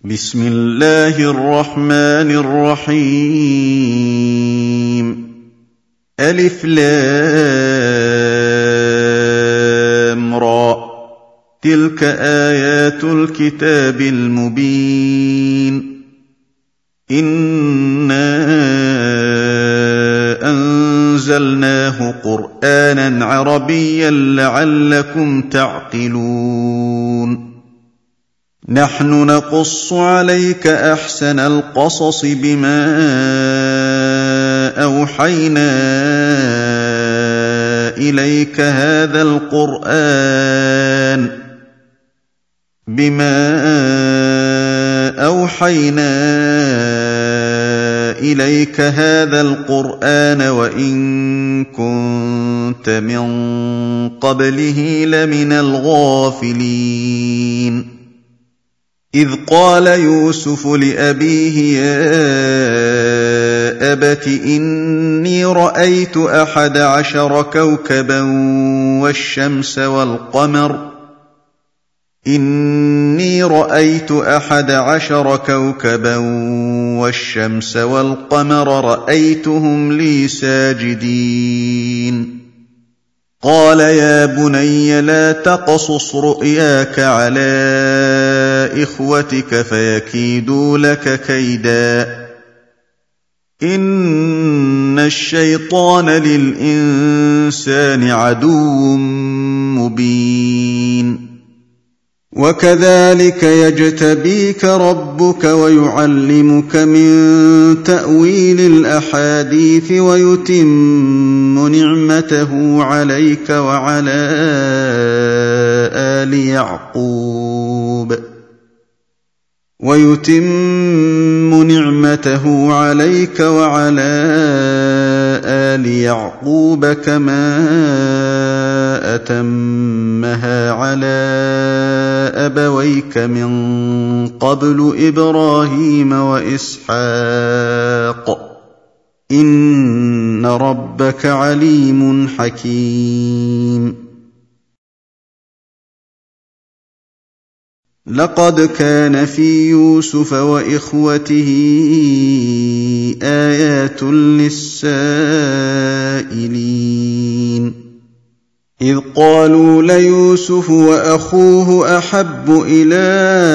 بسم الله الرحمن الرحيم ألف لام را تلك آيات الكتاب المبين إنا أنزلناه قرآنا عربيا لعلكم تعقلون نحن نقص عليك أحسن القصص بما أوحينا إليك هذا القرآن وإن كنت من قبله لمن الغافلين إذ قال يوسف لأبيه يا أبت إني رأيت 11 كوكبا والشمس والقمر رأيتهم لي ساجدين قال يا بني لا تقصص رؤياك على إخوتك فيكيدوا لك كيدا إن الشيطان للإنسان عدو مبين وكذلك يجتبيك ربك ويعلمك من تأويل الأحاديث ويتم نعمته عليك وعلى آل يعقوب كما أتمها على أبويك من قبل إبراهيم وإسحاق إن ربك عليم حكيم لقد كان في يوسف وإخوته آيات للسائلين إذ قالوا ليوسف وأخوه أحب إلى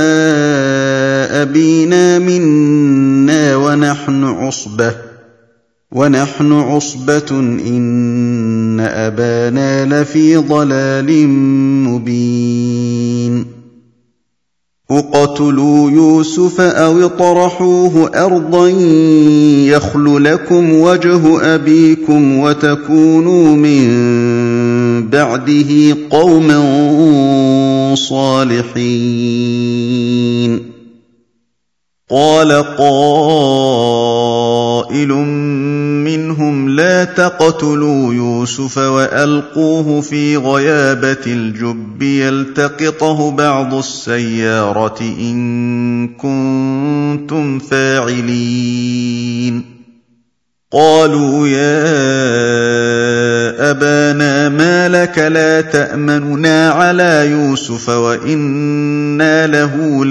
أبينا منا ونحن عصبة إن أبانا لفي ضلال مبين اقتلوا يوسف أو اطرحوه أرضا يخل لكم وجه أبيكم وتكونوا من بعده قوما صالحين قال قائل منهم لا تقتلوا يوسف وألقوه في غيابة الجب يلتقطه بعض السيارة إن كنتم فاعلين قالوا يا أبانا ما لك لا تأمننا على يوسف وإنا له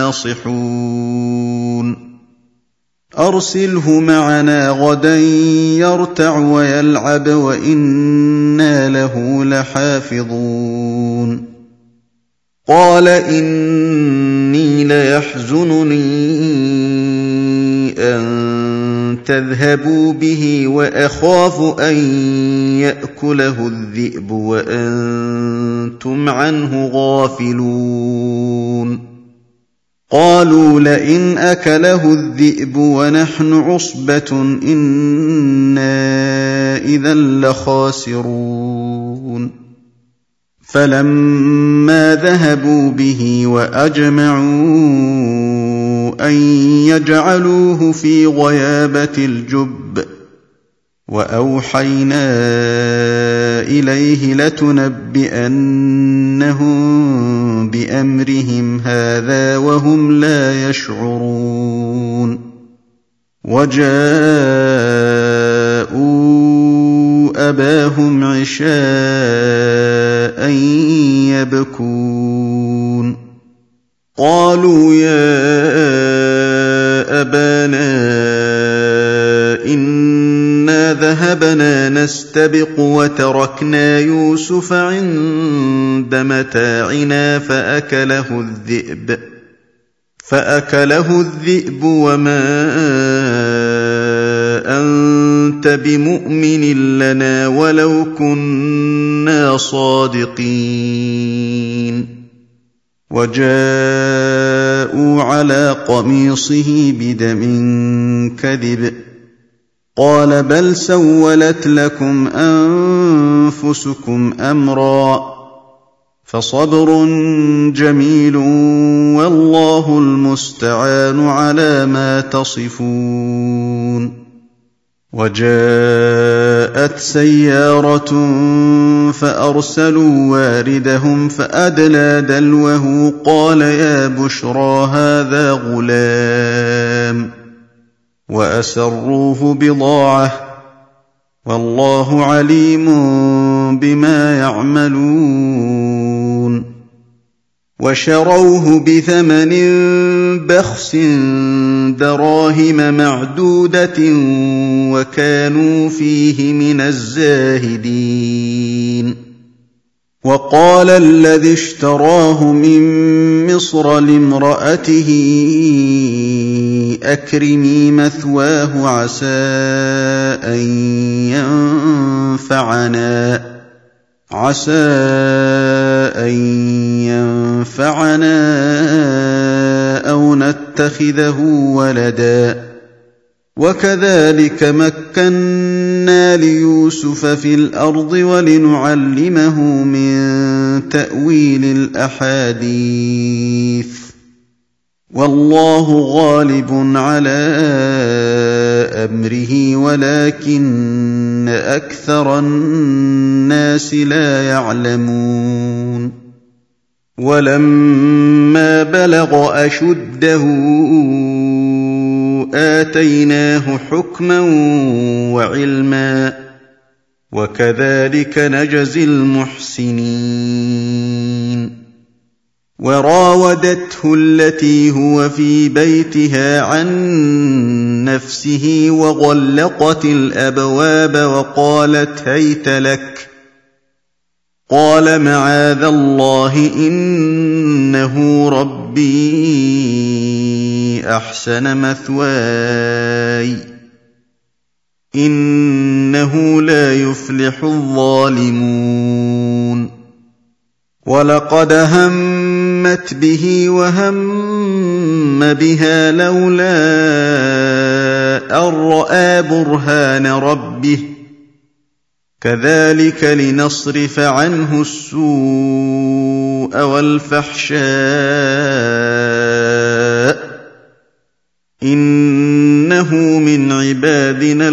لناصحون أرسله معنا غدا يرتع ويلعب وإنا له لحافظون قال إني ليحزنني أن تذهبوا به وأخاف أن يأكله الذئب وأنتم عنه غافلون قالوا لئن أكله الذئب ونحن عصبة إنا إذا لخاسرون فلما ذهبوا به وأجمعوا أن يجعلوه في غيابة الجب وأوحينا إليه لتنبئنهم بأمرهم هذا وهم لا يشعرون وجاءوا أباهم عشاء يبكون قالوا يا أبانا إنا ذهبنا نستبق وتركنا يوسف عند متاعنا فأكله الذئب وما أنت بمؤمن لنا ولو كنا صادقين وجاءوا على قميصه بدم كذب قال بل سولت لكم أنفسكم أمرا فصبر جميل والله المستعان على ما تصفون وجاءت سيارة فأرسلوا واردهم فأدلى دلوه قال يا بشرى هذا غلام وأسروه بضاعة والله عليم بما يعملون وشروه بثمن بخس دراهم معدودة وكانوا فيه من الزاهدين وقال الذي اشتراه من مصر لامرأته أكرمي مثواه عسى أن ينفعنا أو نتخذه ولدا وكذلك مكنا ليوسف في الأرض ولنعلمه من تأويل الأحاديث والله غالب على أمره ولكن أكثر الناس لا يعلمون ولما بلغ أشده آتيناه حكما وعلما وكذلك نجزي المحسنين وراودته التي هو في بيتها عن نفسه وغلقت الأبواب وقالت هيت لك قال معاذ الله إنه ربي أحسن مثواي إنه لا يفلح الظالمون ولقد همت به وهم بها لولا أن رأى برهان ربه كذلك لنصرف عنه السوء والفحشاء إنه من عبادنا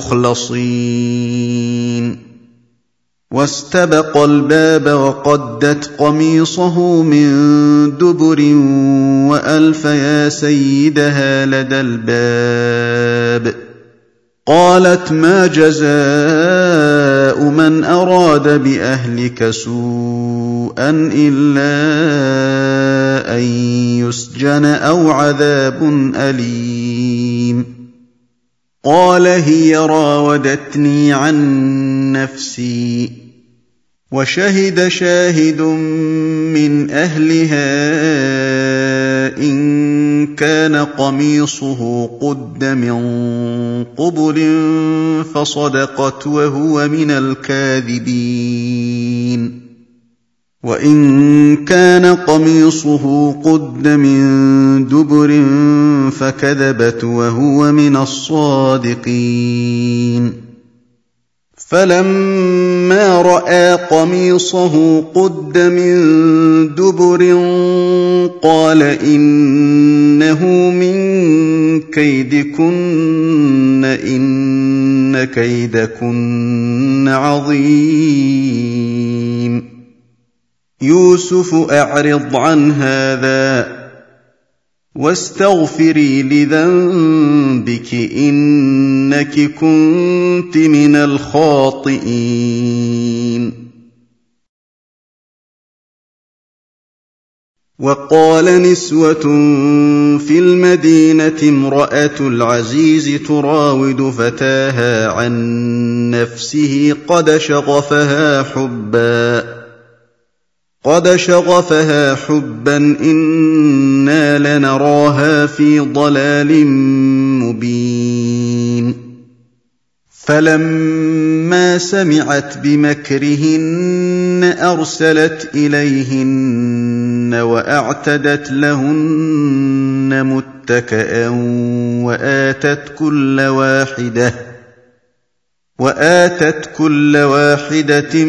المخلصين واستبق الباب وقدت قميصه من دبر وألف يا سيدها لدى الباب قالت ما جزاء من أراد بأهلك سوءا إلا أن يسجن أو عذاب أليم قال هي راودتني عن نفسي وشهد شاهد من أهلها إن كان قميصه قد من قبل فصدقت وهو من الكاذبين وإن كان قميصه قد من دبر فكذبت وهو من الصادقين فلما رأى قميصه قد من دبر قال إنه من كيدكن إن كيدكن عظيم يوسف أعرض عن هذا واستغفري لذنبك إنك كنت من الخاطئين وقال نسوة في المدينة امرأة العزيز تراود فتاها عن نفسه قد شغفها حبا إنا لنراها في ضلال مبين فلما سمعت بمكرهن أرسلت إليهن وأعتدت لهن متكئا وآتت كل واحدة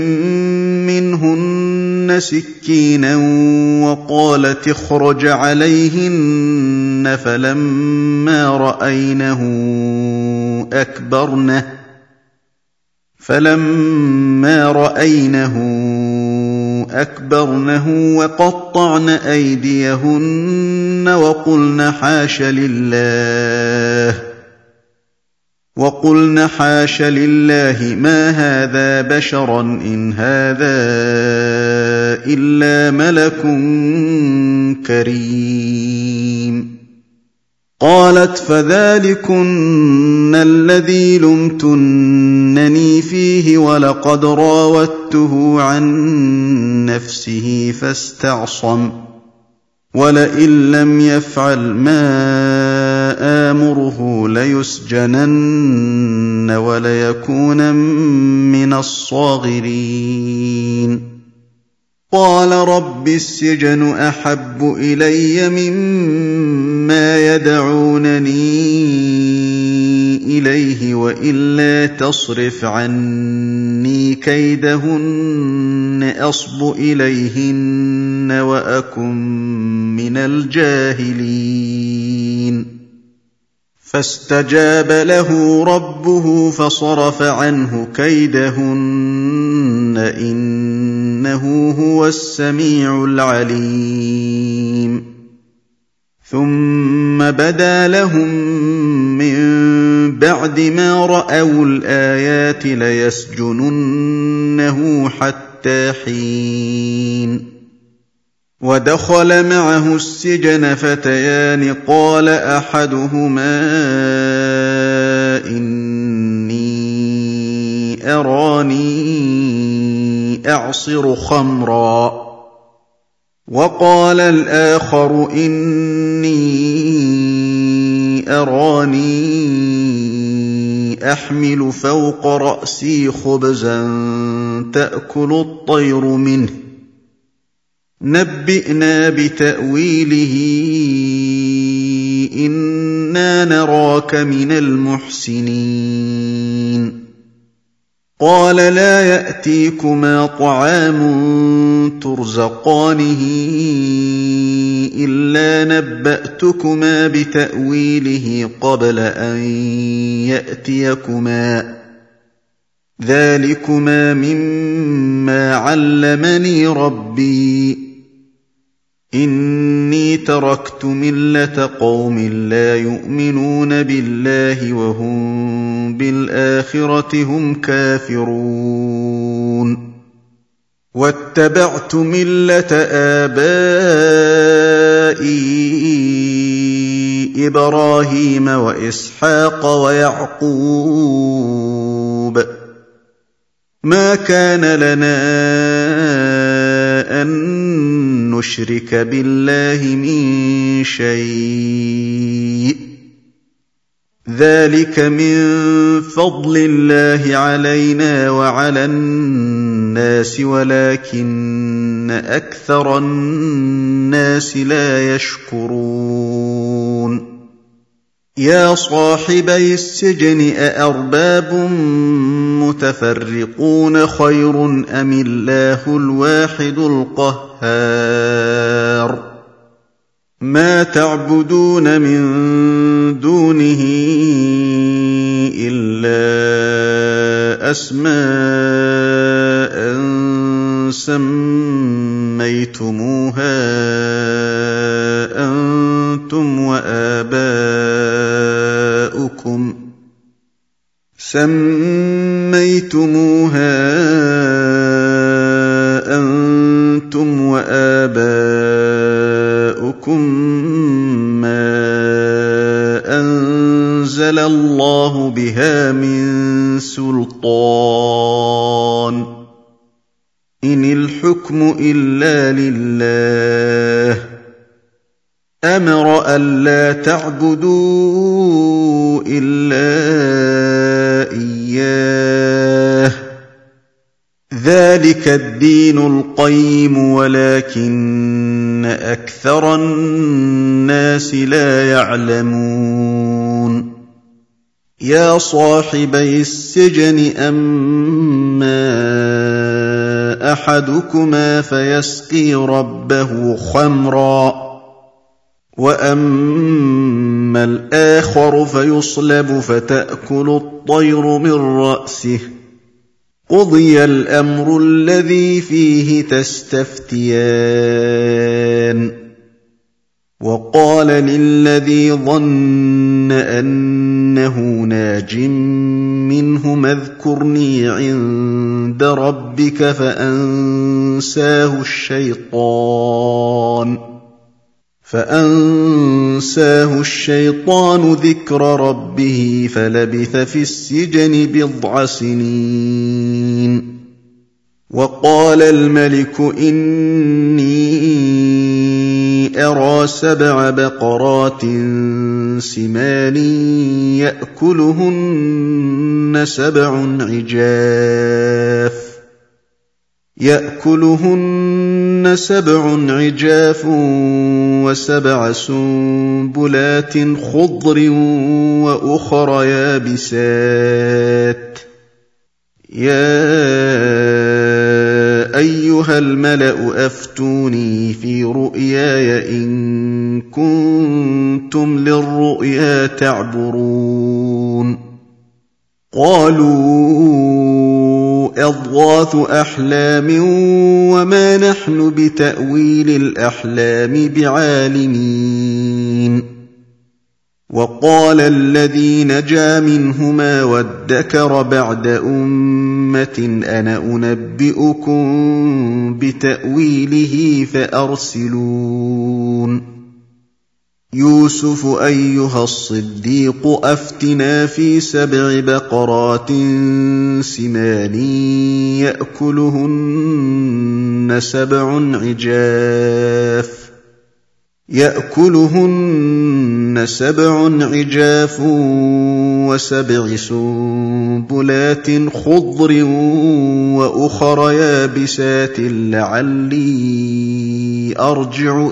منهن سكينا وقالت اخرج عليهن فلما رأينه أكبرنه وقطعن أيديهن وقلن حاش لله ما هذا بشرا إن هذا إلا ملك كريم قالت فذلكن الذي لمتنني فيه ولقد راودته عن نفسه فاستعصم ولئن لم يفعل ما آمره ليسجنن وليكونن من الصاغرين قال رب السجن أحب إلي مما يدعونني إليه وإلا تصرف عني كيدهن أصب إليهن وأكن من الجاهلين فاستجاب له ربه فصرف عنه كيدهن إنه هو السميع العليم ثم بدا لهم من بعد ما رأوا الآيات ليسجننه حتى حين ودخل معه السجن فتيان قال أحدهما إني أراني أعصر خمرا وقال الآخر إني أراني أحمل فوق رأسي خبزا تأكل الطير منه نبئنا بتأويله إنا نراك من المحسنين قال لا يأتيكما طعام ترزقانه إلا نبأتكما بتأويله قبل أن يأتيكما ذلكما مما علمني ربي إني تركت ملة قوم لا يؤمنون بالله وهم بالآخرة هم كافرون واتبعت ملة آبائي إبراهيم وإسحاق ويعقوب ما كان لنا أن نشرك بالله من شيء ذلك من فضل الله علينا وعلى الناس ولكن أكثر الناس لا يشكرون يا صاحبي السجن أأرباب متفرقون خير أم الله الواحد القهار ما تعبدون من دونه إلا أسماء سميتموها أنتم وآباؤكم أنزل الله بها من سلطان إن الحكم إلا لله أمر ألا تعبدوا إلا إياه ذلك الدين القيم ولكن أكثر الناس لا يعلمون يا صاحبي السجن أما أحدكما فيسقي ربه خمرا وأما الآخر فيصلب فتأكل الطير من رأسه قضي الأمر الذي فيه تستفتيان وقال للذي ظن أنه ناج منهما اذكرني عند ربك فأنساه الشيطان ذكر ربه فلبث في السجن 9 سنين وقال الملك إني أرى 7 بقرات سمان يأكلهن 7 عجاف و7 سنبلات خضر وأخر يابسات يا أيها الملأ أفتوني في رؤياي إن كنتم للرؤيا تعبرون قالوا أضغاث أحلام وما نحن بتأويل الأحلام بعالمين وقال الذي نجا منهما وادكر بعد أمة أنا أنبئكم بتأويله فأرسلون يوسف أيها الصديق أفتنا في 7 بقرات سمان يأكلهن 7 عجاف و7 سنبلات خضر وأخر يابسات لعلي أرجع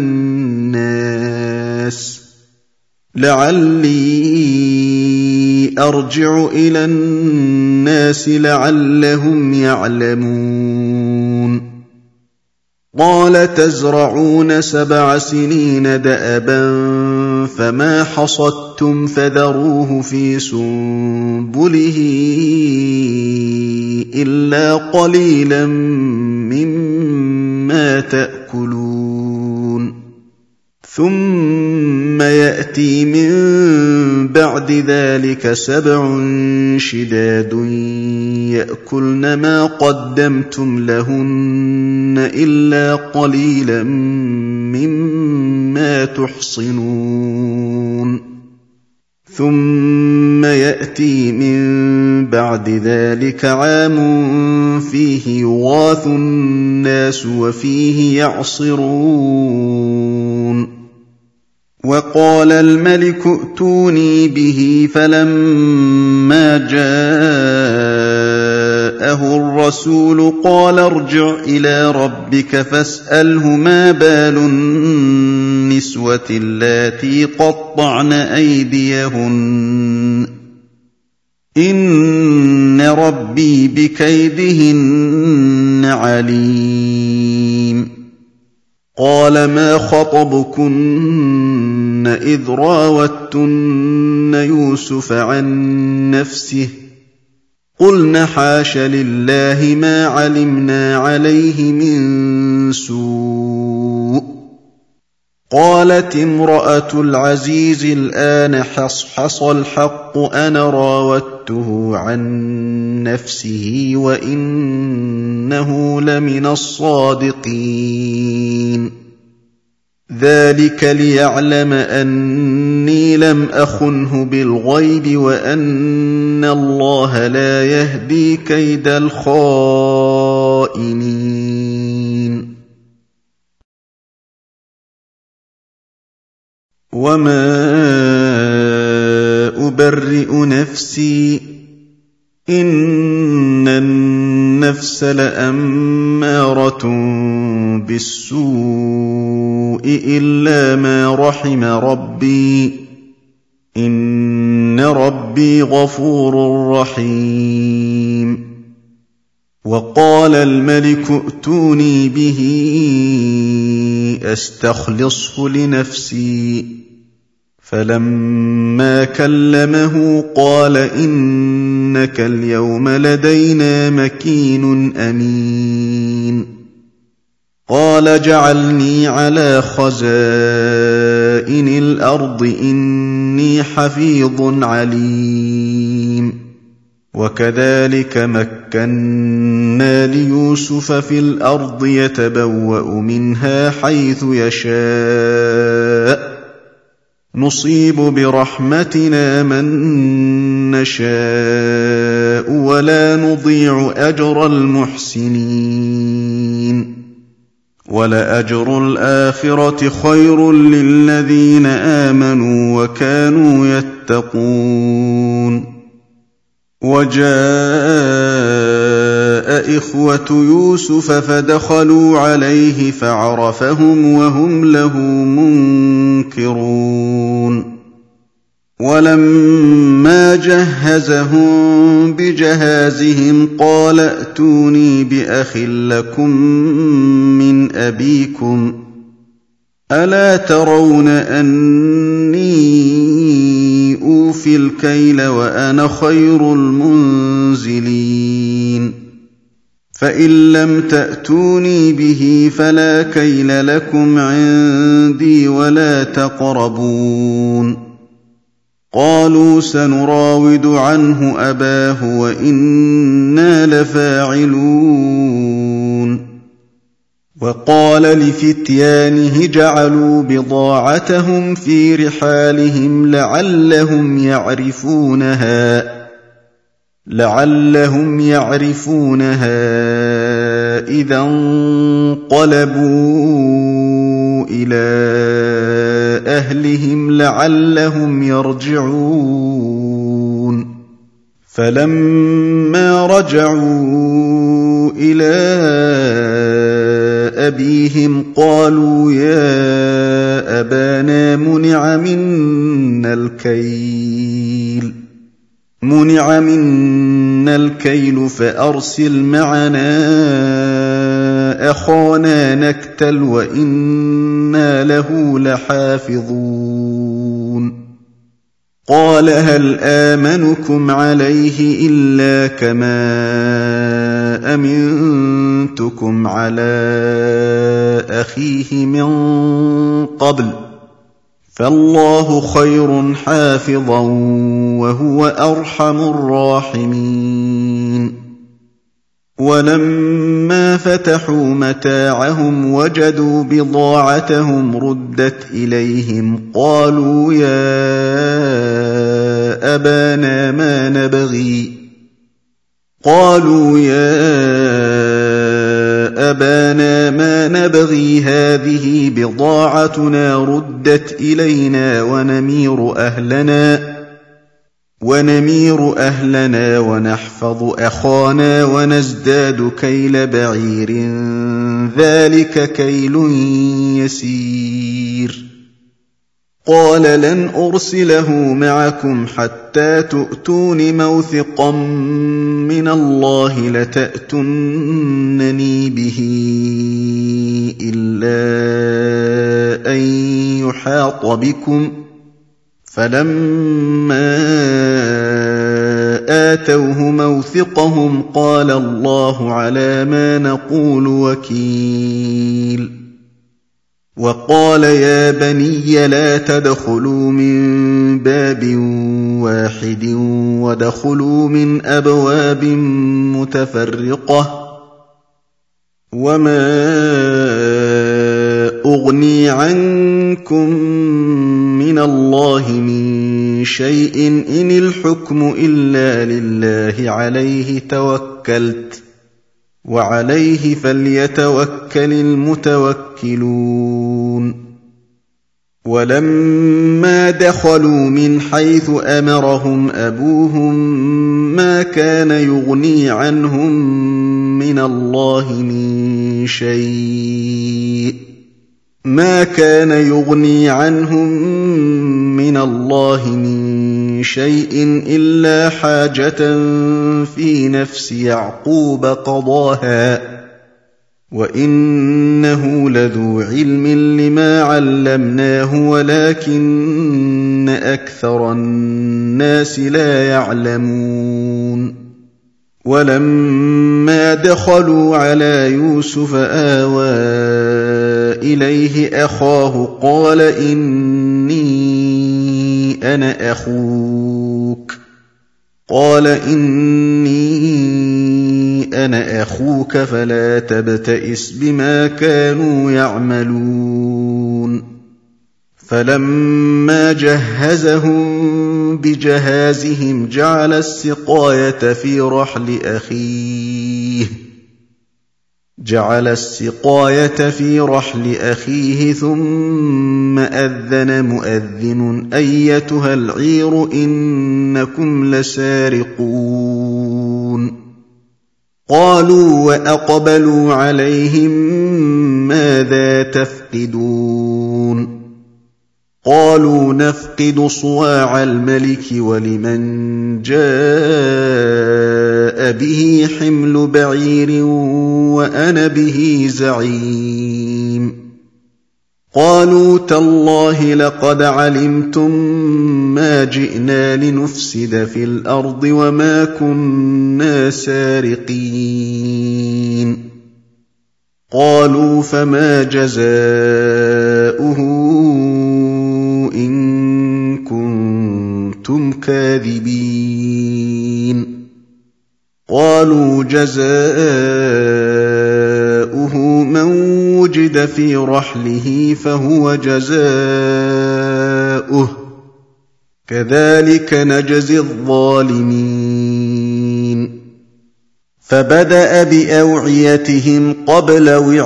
إلى الناس لعلهم يعلمون قال تزرعون 7 سنين دأبا فما حصدتم فذروه في سنبله إلا قليلا مما تأكلون ثم يأتي من بعد ذلك 7 شداد يأكلن ما قدمتم لهن إلا قليلا مما تحصنون ثم يأتي من بعد ذلك عام فيه يغاث الناس وفيه يعصرون وقال الملك ائتوني به فلما جاءه الرسول قال ارجع إلى ربك فاسأله ما بال النسوة اللاتي قطعن أيديهن إن ربي بكيدهن عليم قال ما خطبكن إذ راوتن يوسف عن نفسه قلن حاش لله ما علمنا عليه من سوء قالت امرأة العزيز الآن حصحص الحق أنا راودته عن نفسه وإنه لمن الصادقين ذلك ليعلم أني لم أخنه بالغيب وأن الله لا يهدي كيد الخائنين. وما أبرئ نفسي إن النفس لأمارة بالسوء إلا ما رحم ربي إن ربي غفور رحيم. وقال الملك ائتوني به أستخلصه لنفسي فلما كلمه قال إنك اليوم لدينا مكين أمين. قال جعلني على خزائن الأرض إني حفيظ عليم. وكذلك مكنا ليوسف في الأرض يتبوأ منها حيث يشاء نصيب برحمتنا من نشاء ولا نضيع أجر المحسنين. ولأجر الآخرة خير للذين آمنوا وكانوا يتقون. وجاء إخوة يوسف فدخلوا عليه فعرفهم وهم له منكرون. ولما جهزهم بجهازهم قال ائتوني بأخ لكم من أبيكم ألا ترون أني أوفي الكيل وأنا خير المنزلين. فإن لم تأتوني به فلا كيل لكم عندي ولا تقربون. قالوا سنراود عنه أباه وإنا لفاعلون. وقال لفتيانه جعلوا بضاعتهم في رحالهم لعلهم يعرفونها إذا انقلبوا إلى أهلهم لعلهم يرجعون. فلما رجعوا إلى أبيهم قالوا يا أبانا منع منا الكيل فأرسل معنا أخانا نكتل وإنا له لحافظون. قال هل آمنكم عليه إلا كما أمنتكم على أخيه من قبل فالله خير حافظا وهو أرحم الراحمين. ولما فتحوا متاعهم وجدوا بضاعتهم ردت إليهم قالوا يا أبانا ما نبغي هذه بضاعتنا ردت إلينا ونمير أهلنا ونحفظ أخانا ونزداد كيل بعير ذلك كيل يسير. قال لن أرسله معكم حتى تؤتون موثقا من الله لتأتونني به إلا أن يحاط بكم. فلما آتوه موثقهم قال الله على ما نقول وكيل. وقال يا بني لا تدخلوا من باب واحد وادخلوا من أبواب متفرقة وما أغني عنكم من الله من شيء إن الحكم إلا لله عليه توكلت وعليه فليتوكل المتوكلون ولما دخلوا من حيث أمرهم أبوهم ما كان يغني عنهم من الله من شيء إلا حاجة في نفس يعقوب قضاها وإنه لذو علم لما علمناه ولكن أكثر الناس لا يعلمون ولما دخلوا على يوسف آوى إليه أخاه قال إني أنا أخوك فلا تبتئس بما كانوا يعملون فلما جهزهم بجهازهم جعل السقاية في رحل أخيه ثم أذن مؤذن أيتها العير إنكم لسارقون قالوا وأقبلوا عليهم ماذا تفقدون قالوا نفقد صواع الملك ولمن جاء به حمل بعير وأنا به زعيم قالوا تالله لقد علمتم ما جئنا لنفسد في الأرض وما كنا سارقين قالوا فما جزاؤه إن كنتم كاذبين قالوا جزاؤه من وجد في رحله فهو جزاؤه كذلك نجزي الظالمين فبدأ بأوعيتهم قبل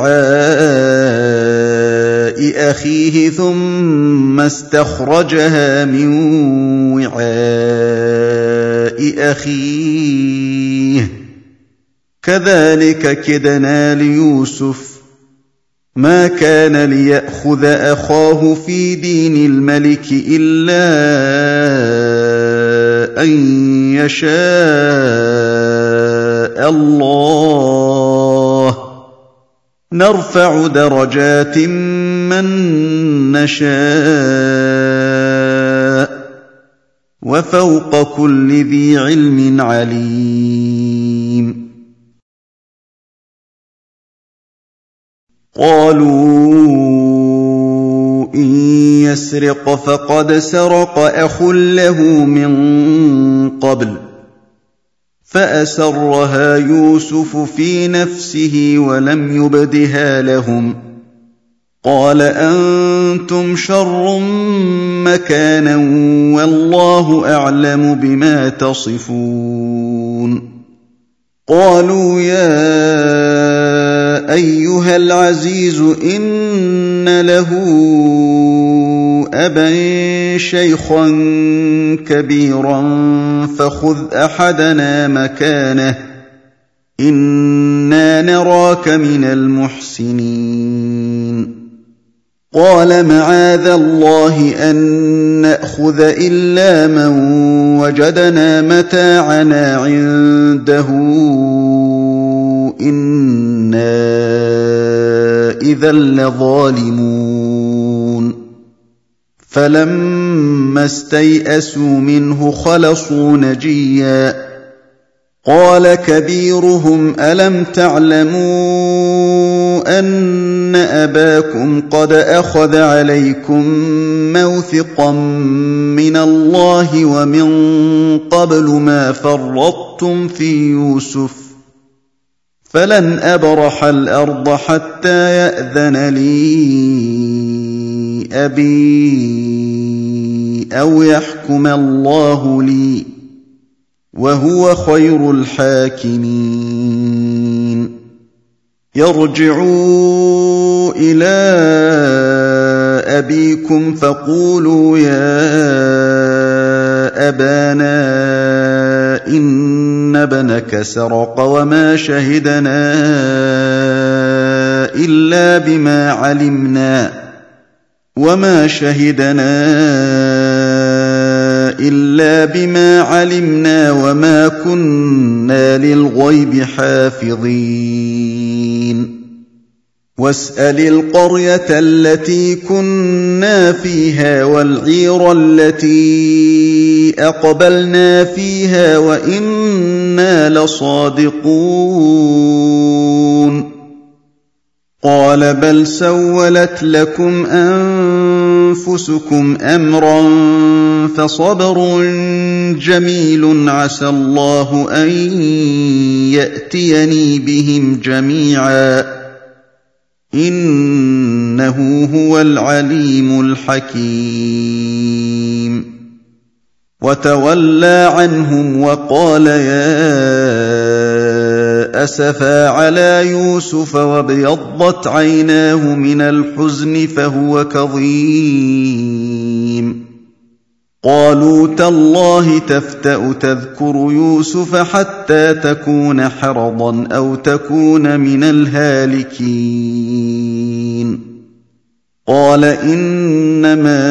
وعاء أخيه ثم استخرجها من وعاء أخيه كذلك كدنا ليوسف ما كان ليأخذ أخاه في دين الملك إلا أن يشاء الله نرفع درجات من نشاء وفوق كل ذي علم عليم قالوا إن يسرق فقد سرق أخ له من قبل فأسرها يوسف في نفسه ولم يبدها لهم قال أنتم شر مكانا والله أعلم بما تصفون قالوا يا أيها العزيز إن له أبا شيخا كبيرا فخذ أحدنا مكانه إنا نراك من المحسنين قال معاذ الله أن نأخذ إلا من وجدنا متاعنا عنده إنا إذا لظالمون فلما استيئسوا منه خلصوا نجيا قال كبيرهم ألم تعلموا أن أباكم قد أخذ عليكم موثقا من الله ومن قبل ما فرطتم في يوسف فلن أبرح الأرض حتى يأذن لي أبي أو يحكم الله لي وهو خير الحاكمين. يرجعوا إلى أبيكم فقولوا يا أبانا إن ابنك سرق وما شهدنا إلا بما علمنا وما كنا للغيب حافظين. واسأل القرية التي كنا فيها والعير التي أقبلنا فيها وإنا لصادقون. قال بل سولت لكم أنفسكم أمرا فصبر جميل عسى الله أن يأتيني بهم جميعا إنه هو العليم الحكيم. وتولى عنهم وقال يا أسفا على يوسف وابيضت عيناه من الحزن فهو كظيم. قالوا تالله تفتأ تذكر يوسف حتى تكون حرضا أو تكون من الهالكين. قال إنما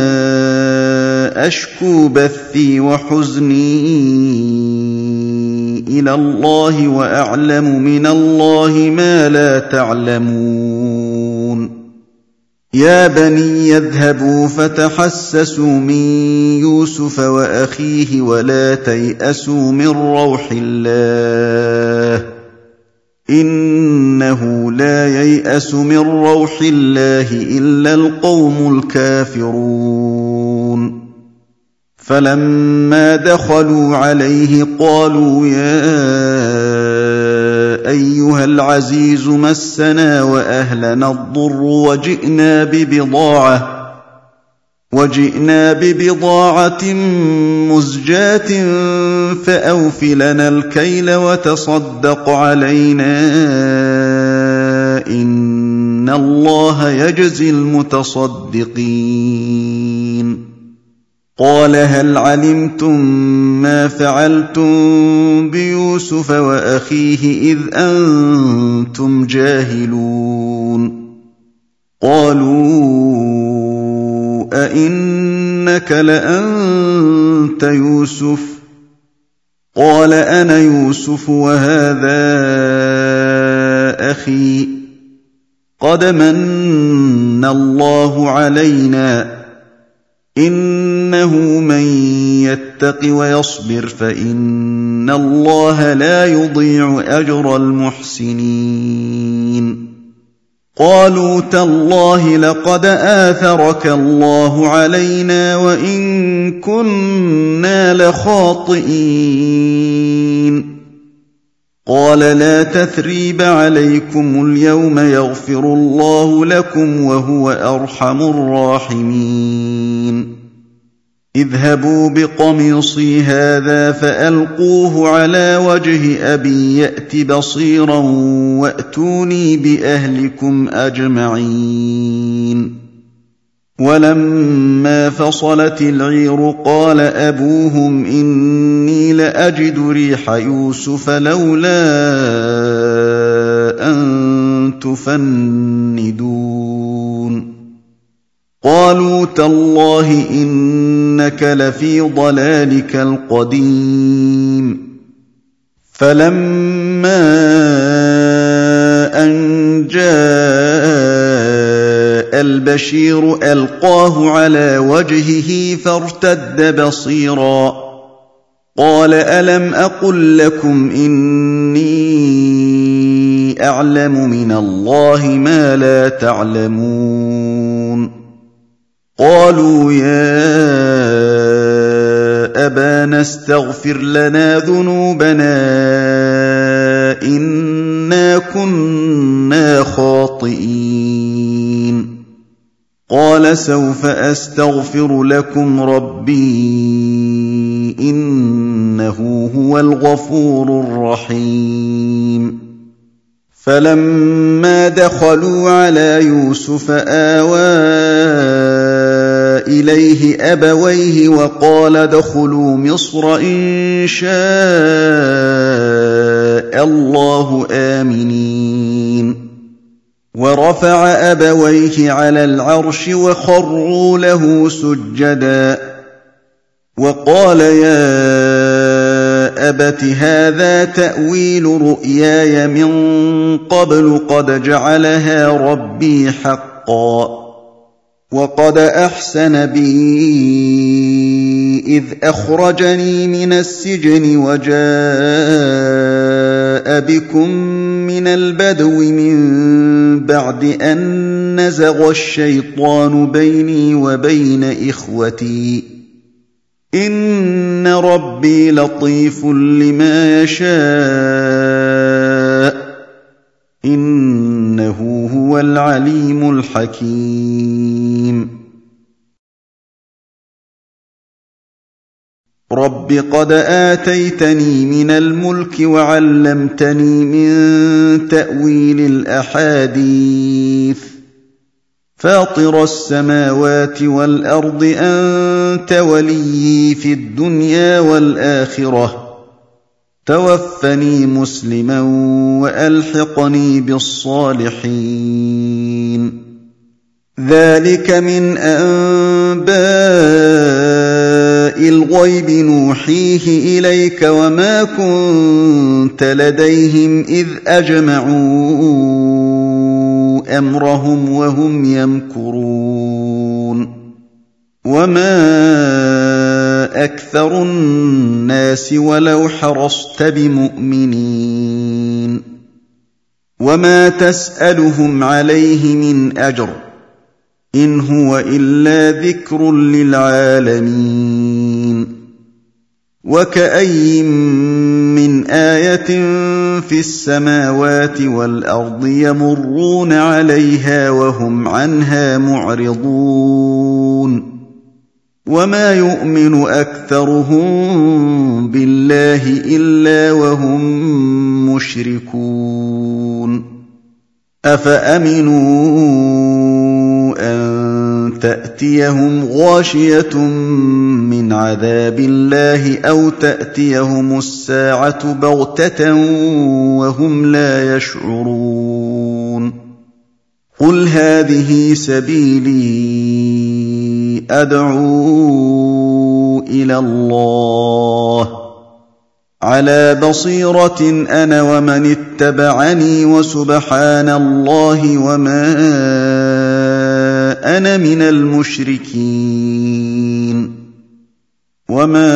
أشكو بثي وحزني إلى الله وأعلم من الله ما لا تعلمون. يا بني يذهبوا فتحسسوا من يوسف وأخيه ولا تيأسوا من روح الله إنه لا ييأس من روح الله إلا القوم الكافرون. فلما دخلوا عليه قالوا يا أيها العزيز مسنا وأهلنا الضر وجئنا ببضاعة مزجاة فأوف لنا الكيل وتصدق علينا إن الله يجزي المتصدقين. قال هل علمتم ما فعلتم بيوسف وأخيه إذ أنتم جاهلون؟ قالوا أئنك لأنت يوسف؟ قال أنا يوسف وهذا أخي قد من الله علينا إنه من يتق ويصبر فإن الله لا يضيع أجر المحسنين. قالوا تالله لقد آثرك الله علينا وإن كنا لخاطئين. قال لا تثريب عليكم اليوم يغفر الله لكم وهو أرحم الراحمين. اذهبوا بقميصي هذا فألقوه على وجه أبي يأت بصيرا وأتوني بأهلكم أجمعين. ولما فصلت العير قال أبوهم إني لأجد ريح يوسف لولا أن تفندون. قالوا تالله إنك لفي ضلالك القديم. فلما أن جاء البشير ألقاه على وجهه فارتد بصيرا قال ألم أقل لكم إني أعلم من الله ما لا تعلمون. قالوا يا أبانا استغفر لنا ذنوبنا إننا إِنَّا كُنَّا خَاطِئِينَ قَالَ سَوْفَ أَسْتَغْفِرُ لَكُمْ رَبِّي إِنَّهُ هُوَ الْغَفُورُ الرَّحِيمُ فَلَمَّا دَخَلُوا عَلَىٰ يُوسُفَ آوَىٰ إِلَيْهِ أَبَوَيْهِ وَقَالَ ادْخُلُوا مِصْرَ إِن شَاءَ اللَّهُ آمِنِينَ وَرَفَعَ أَبَوَيْهِ عَلَى الْعَرْشِ وَخَرُّوا لَهُ سُجَّدًا وَقَالَ يَا أَبَتِ هَٰذَا تَأْوِيلُ رُؤْيَايَ مِن قَبْلُ قَدْ جَعَلَهَا رَبِّي حَقًّا وَقَدْ أَحْسَنَ بِي إِذْ أَخْرَجَنِي مِنَ السِّجْنِ وَجَاءَ بِكُم مِّنَ الْبَدْوِ مِن بَعْدِ أَن نَّزَغَ الشَّيْطَانُ بَيْنِي وَبَيْنَ إِخْوَتِي إِنَّ رَبِّي لَطِيفٌ لِّمَا يَشَاءُ إِنَّهُ هُوَ الْعَلِيمُ الْحَكِيمُ رَبِّ قَدْ آتَيْتَنِي مِنَ الْمُلْكِ وَعَلَّمْتَنِي مِن تَأْوِيلِ الْأَحَادِيثِ فَاطِرَ السَّمَاوَاتِ وَالْأَرْضِ أَنتَ وَلِيِّي فِي الدُّنْيَا وَالْآخِرَةِ تَوَفَّنِي مُسْلِمًا وَأَلْحِقْنِي بِالصَّالِحِينَ ذَلِكَ مِنْ أَنبَاءِ الْغَيْبِ نُوحِيهِ إِلَيْكَ وَمَا كُنتَ لَدَيْهِمْ إِذْ أَجْمَعُوا أَمْرَهُمْ وَهُمْ يَمْكُرُونَ وَمَا أَكْثَرُ النَّاسِ وَلَوْ حَرَصْتَ بِمُؤْمِنِينَ وَمَا تَسْأَلُهُمْ عَلَيْهِ مِنْ أَجْرٍ إِنْ هُوَ إِلَّا ذِكْرٌ لِّلْعَالَمِينَ وَكَأَيِّن مِّنْ آيَةٍ فِي السَّمَاوَاتِ وَالْأَرْضِ يَمُرُّونَ عَلَيْهَا وَهُمْ عَنْهَا مُعْرِضُونَ وَمَا يُؤْمِنُ أَكْثَرُهُم بِاللَّهِ إِلَّا وَهُم مُّشْرِكُونَ أَفَأَمِنُوا أَن تَأْتِيَهُمْ غَاشِيَةٌ مِّنْ عَذَابِ اللَّهِ أَوْ تَأْتِيَهُمُ السَّاعَةُ بَغْتَةً وَهُمْ لَا يَشْعُرُونَ قُلْ هَٰذِهِ سَبِيلِي أَدْعُو إِلَى اللَّهِ عَلَىٰ بَصِيرَةٍ أَنَا وَمَنِ اتَّبَعَنِي وَسُبْحَانَ اللَّهِ وَمَا أَنَا مِنَ الْمُشْرِكِينَ وَمَا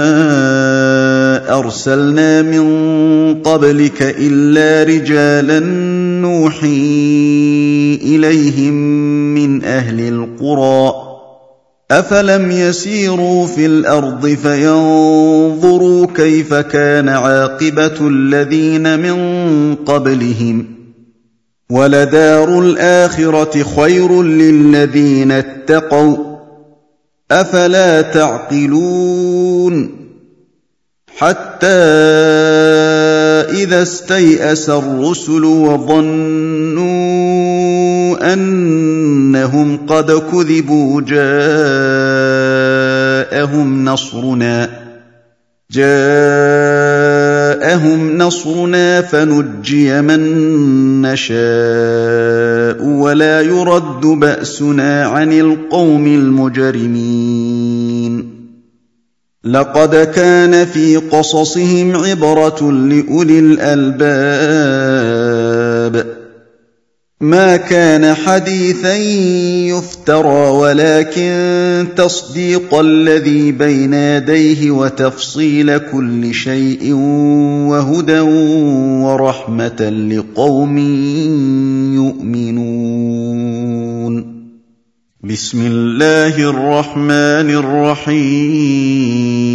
أَرْسَلْنَا مِن قَبْلِكَ إِلَّا رِجَالًا نُّوحِي إِلَيْهِم مِّنْ أَهْلِ الْقُرَىٰ أَفَلَمْ يَسِيرُوا فِي الْأَرْضِ فَيَنظُرُوا كَيْفَ كَانَ عَاقِبَةُ الَّذِينَ مِن قَبْلِهِمْ ۚ وَلَدَارُ الْآخِرَةِ خَيْرٌ لِّلَّذِينَ اتَّقَوْا ۗ أَفَلَا تَعْقِلُونَ حَتَّىٰ إِذَا اسْتَيْأَسَ الرُّسُلُ وَظَنُّوا أَنَّهُمْ قَدْ كُذِبُوا جَاءَهُمْ نَصْرُنَا فَنُجِّيَ مَن نَّشَاءُ وَلَا يُرَدُّ بَأْسُنَا عَنِ الْقَوْمِ الْمُجْرِمِينَ لَقَدْ كَانَ فِي قَصَصِهِمْ عِبْرَةٌ لِّأُولِي الْأَلْبَابِ مَا كَانَ حَدِيثًا يُفْتَرَىٰ وَلَٰكِن تَصْدِيقَ الَّذِي بَيْنَ يَدَيْهِ وَتَفْصِيلَ كُلِّ شَيْءٍ وَهُدًى وَرَحْمَةً لِّقَوْمٍ يُؤْمِنُونَ بسم الله الرحمن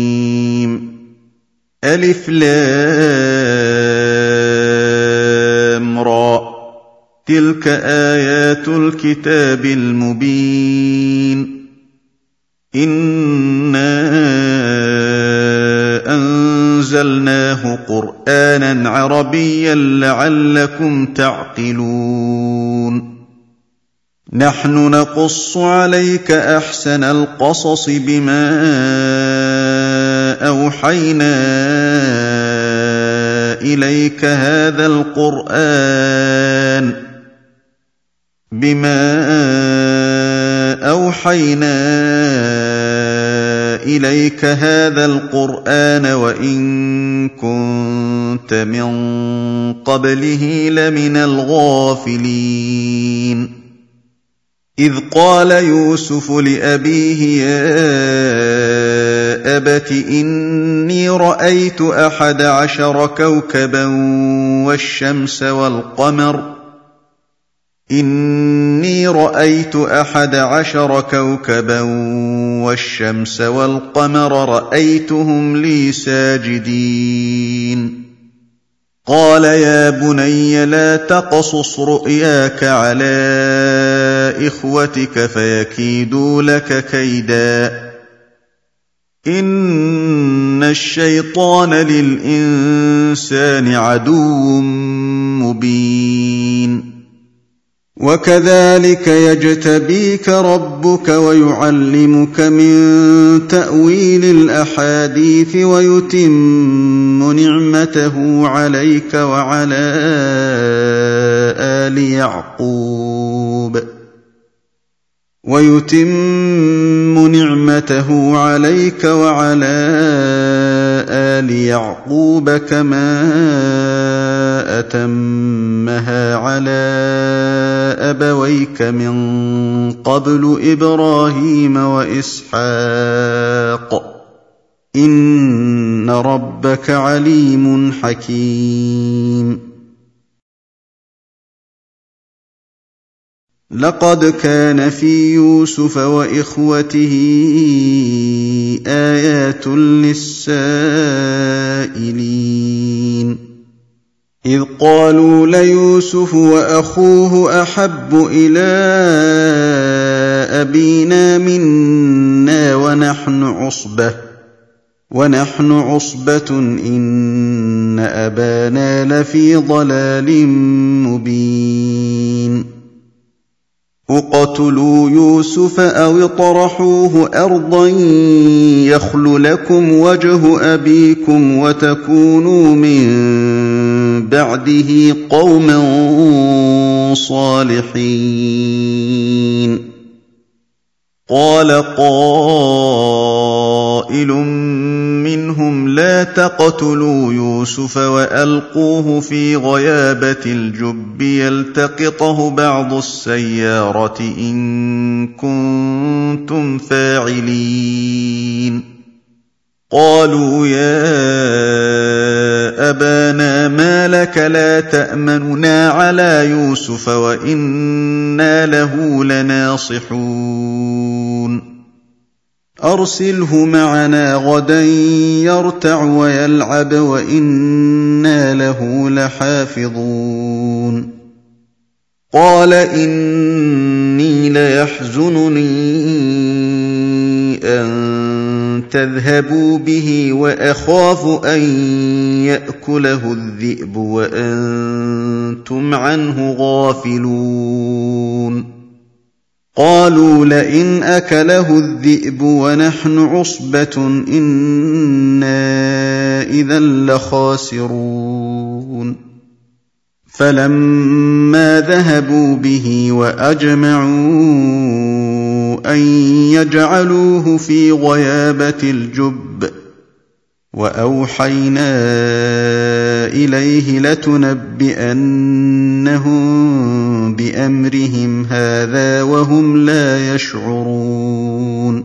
الرحيم ألف لام تِلْكَ آيَاتُ الْكِتَابِ الْمُبِينِ إِنَّا أَنزَلْنَاهُ قُرْآنًا عَرَبِيًّا لَّعَلَّكُمْ تَعْقِلُونَ نَحْنُ نَقُصُّ عَلَيْكَ أَحْسَنَ الْقَصَصِ بِمَا أَوْحَيْنَا إِلَيْكَ هَٰذَا الْقُرْآنَ وَإِن كُنتَ مِن قَبْلِهِ لَمِنَ الْغَافِلِينَ إِذْ قَالَ يُوسُفُ لِأَبِيهِ يَا أَبَتِ إِنِّي رَأَيْتُ 11 كَوْكَبًا وَالشَّمْسَ وَالْقَمَرَ رَأَيْتُهُمْ لِي سَاجِدِينَ قَالَ يَا بُنَيَّ لَا تَقْصُصْ رُؤْيَاكَ عَلَىٰ إِخْوَتِكَ فَيَكِيدُوا لَكَ كَيْدًا إِنَّ الشَّيْطَانَ لِلْإِنسَانِ عَدُوٌّ مُّبِينٌ وَكَذَٰلِكَ يَجْتَبِيكَ رَبُّكَ وَيُعَلِّمُكَ مِن تَأْوِيلِ الْأَحَادِيثِ وَيُتِمُّ نِعْمَتَهُ عَلَيْكَ وَعَلَىٰ آلِ يَعْقُوبَ كَمَا أَتَمَّهَا عَلَىٰ أَبَوَيْكَ مِن قَبْلُ إِبْرَاهِيمَ وَإِسْحَاقَ ۚ إِنَّ رَبَّكَ عَلِيمٌ حَكِيمٌ لَقَدْ كَانَ فِي يُوسُفَ وَإِخْوَتِهِ آيَاتٌ لِّلسَّائِلِينَ إِذْ قَالُوا لَيُوسُفُ وَأَخُوهُ أَحَبُّ إِلَىٰ أَبِينَا مِنَّا وَنَحْنُ عُصْبَةٌ إِنَّ أَبَانَا لَفِي ضَلَالٍ مُّبِينٍ اقْتُلُوا يُوسُفَ أَوِ اطْرَحُوهُ أَرْضًا يَخْلُ لَكُمْ وَجْهُ أَبِيكُمْ وَتَكُونُوا مِن بَعْدِهِ قَوْمًا صَالِحِينَ قَالَ قَائِلٌ مِّنْهُمْ لَا تَقْتُلُوا يُوسُفَ وَأَلْقُوهُ فِي غَيَابَتِ الْجُبِّ يَلْتَقِطْهُ بَعْضُ السَّيَّارَةِ إِن كُنتُمْ فَاعِلِينَ قَالُوا يَا أَبَانَا مَا لَكَ لَا تَأْمَنُنَا عَلَىٰ يُوسُفَ وَإِنَّا لَهُ لَنَاصِحُونَ أَرْسِلْهُ مَعَنَا غَدًا يَرْتَعْ وَيَلْعَبْ وَإِنَّا لَهُ لَحَافِظُونَ قَالَ إِنِّي لَيَحْزُنُنِي أَن تَذْهَبُوا بِهِ وَأَخَافُ أَن يَأْكُلَهُ الذِّئْبُ وَأَنتُمْ عَنْهُ غَافِلُونَ قَالُوا لَئِنْ أَكَلَهُ الذِّئْبُ وَنَحْنُ عُصْبَةٌ إِنَّا إِذًا لَّخَاسِرُونَ فَلَمَّا ذَهَبُوا بِهِ وَأَجْمَعُوا أَن يَجْعَلُوهُ فِي غَيَابَتِ الْجُبِّ وَأَوْحَيْنَا إِلَيْهِ لَتُنَبِّئَنَّهُم بِأَمْرِهِمْ هَٰذَا وَهُمْ لَا يَشْعُرُونَ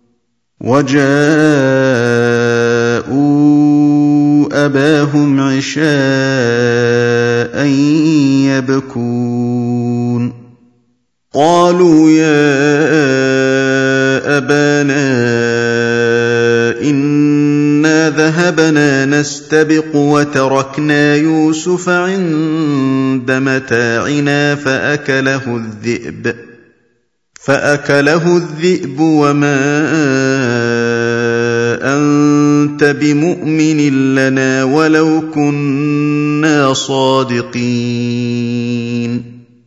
وَجَاءُوا أَبَاهُمْ عِشَاءً يَبْكُونَ قَالُوا يَا أَبَانَا إِنَّا ذهبنا نستبق وتركنا يوسف عند متاعنا فأكله الذئب وما أنت بمؤمن لنا ولو كنا صادقين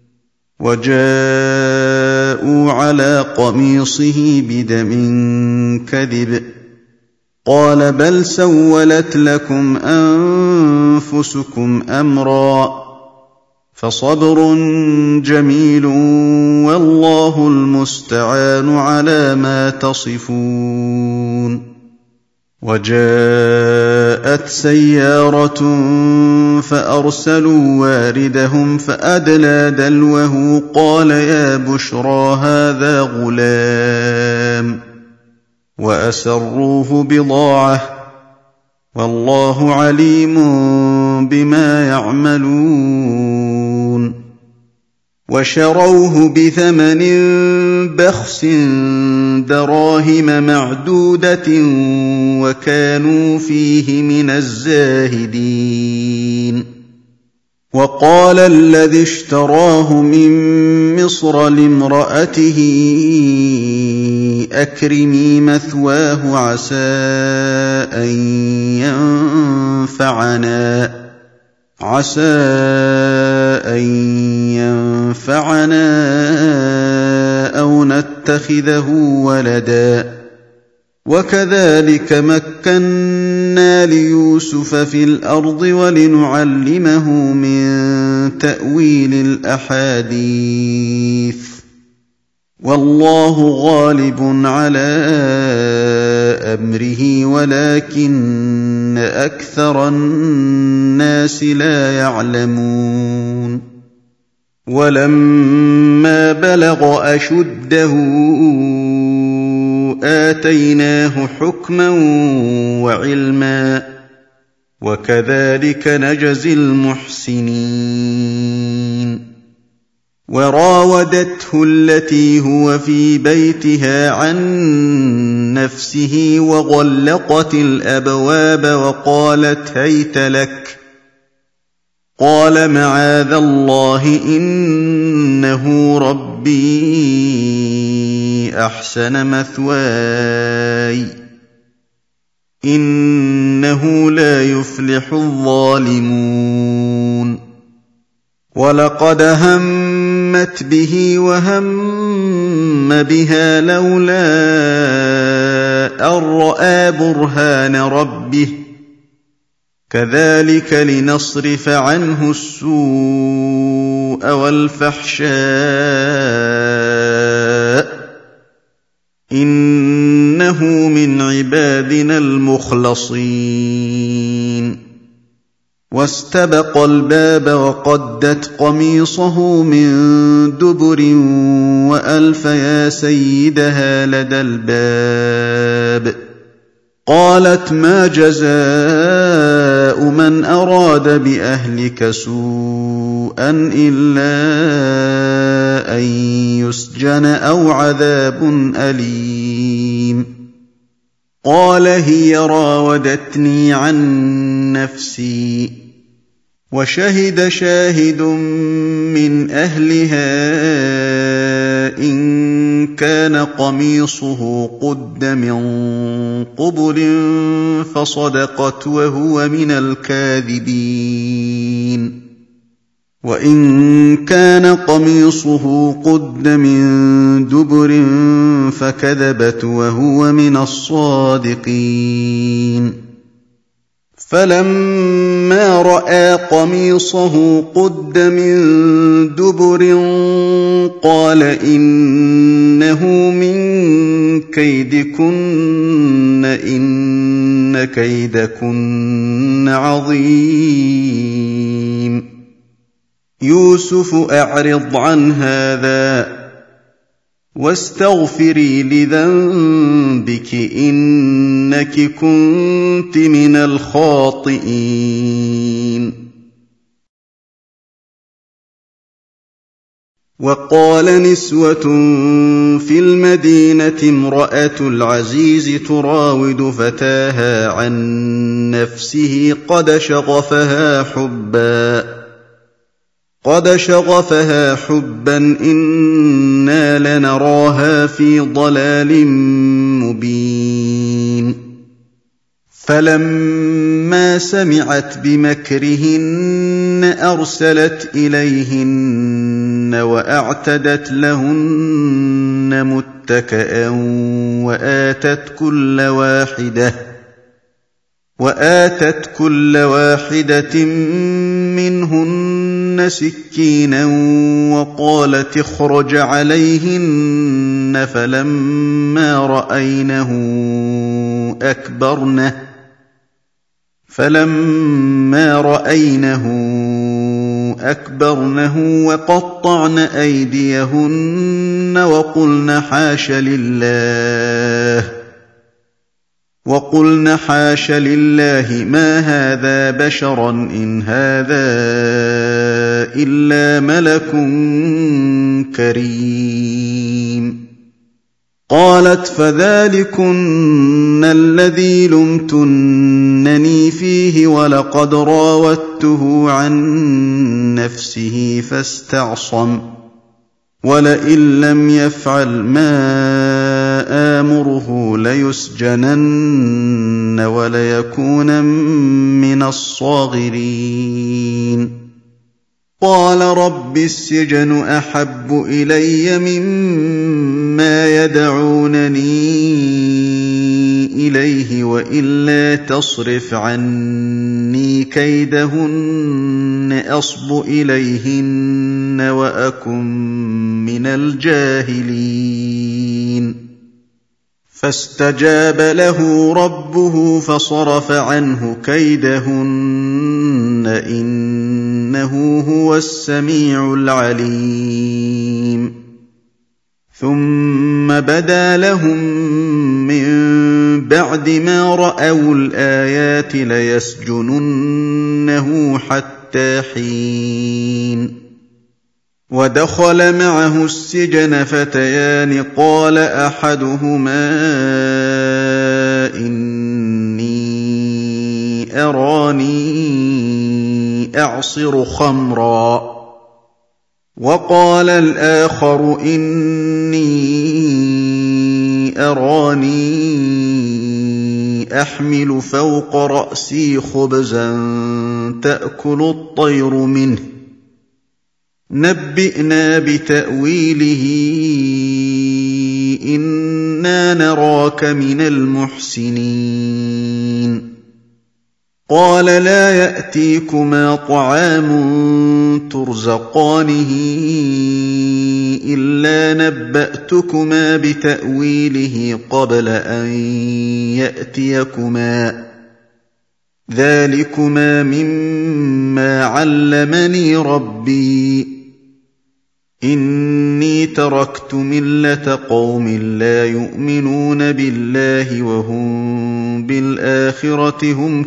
وجاءوا على قميصه بدم كذب قال بل سولت لكم أنفسكم أمرا فصبر جميل والله المستعان على ما تصفون وجاءت سيارة فأرسلوا واردهم فأدلى دلوه قال يا بشرى هذا غلام وأسروه بضاعة والله عليم بما يعملون وشروه بثمن بخس دراهم معدودة وكانوا فيه من الزاهدين وقال الذي اشتراه من مصر لامرأته أكرمي مثواه عسى أن ينفعنا أو نتخذه ولدا وكذلك مكنا ليوسف في الأرض ولنعلمه من تأويل الأحاديث والله غالب على أمره ولكن أكثر الناس لا يعلمون ولما بلغ أشده آتيناه حكما وعلما وكذلك نجزي المحسنين وراودته التي هو في بيتها عن نفسه وغلقت الأبواب وقالت هيت لك قال معاذ الله إنه ربي أحسن مثواي إنه لا يفلح الظالمون ولقد همت به وهم بها لولا أن رأى برهان ربه كذلك لنصرف عنه السوء والفحشاء إنه من عبادنا المخلصين واستبق الباب وقدت قميصه من دبر وألف يا سيدها لدى الباب قالت ما جزاء من أراد بأهلك سوءا إلا أن يسجن أو عذاب أليم قال هي راودتني عن نفسي وشهد شاهد من أهلها إن كان قميصه قد من قبل فصدقت وهو من الكاذبين وإن كان قميصه قد من دبر فكذبت وهو من الصادقين فلما رأى قميصه قد من دبر قال إنه من كيدكن إن كيدكن عظيم يوسف أعرض عن هذا واستغفري لذنبك إنك كنت من الخاطئين وقال نسوة في المدينة امرأة العزيز تراود فتاها عن نفسه قد شغفها حبا إنا لنراها في ضلال مبين فلما سمعت بمكرهن أرسلت إليهن وأعتدت لهن متكئا وآتت كل واحدة منهن سكينا وقالت اخرج عليهن فلما رأينه أكبرنه وقطعن أيديهن وقلن حاش لله ما هذا بشرا إن هذا إلا ملك كريم قالت فذلكن الذي لمتنني فيه ولقد راودته عن نفسه فاستعصم ولئن لم يفعل ما آمره ليسجنن وليكونن من الصاغرين قال رب السجن أحب إلي مما يدعونني إليه وإلا تصرف عني كيدهن أصب إليهن وأكن من الجاهلين فاستجاب له ربه فصرف عنه كيدهن إنه هو السميع العليم ثم بدا لهم من بعد ما رأوا الآيات ليسجننه حتى حين ودخل معه السجن فتيان قال أحدهما إني أراني أعصر خمرا وقال الآخر إني أراني أحمل فوق رأسي خبزا تأكل الطير منه نبئنا بتأويله إنا نراك من المحسنين قال لا يأتيكما طعام ترزقانه إلا نبأتكما بتأويله قبل أن يأتيكما ذلكما مما علمني ربي إني تركت ملة قوم لا يؤمنون بالله وهم بالآخرة هم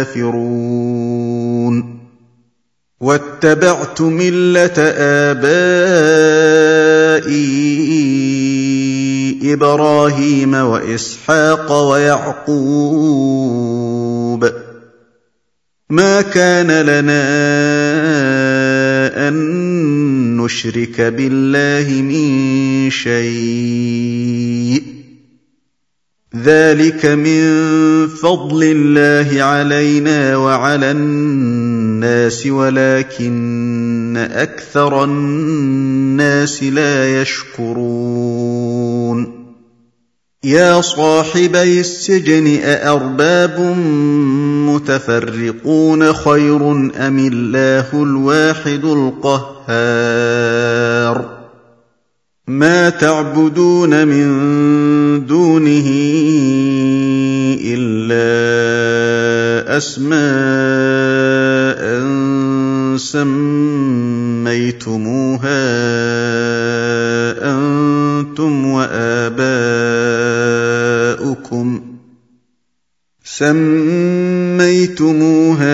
كافرون واتبعت ملة آبائي إبراهيم وإسحاق ويعقوب ما كان لنا أن نشرك بالله من شيء ذلك من فضل الله علينا وعلى الناس ولكن أكثر الناس لا يشكرون يا صاحبي السجن أأرباب متفرقون خير أم الله الواحد القهار ما تعبدون من دونه إلا أسماء سميتموها أنتم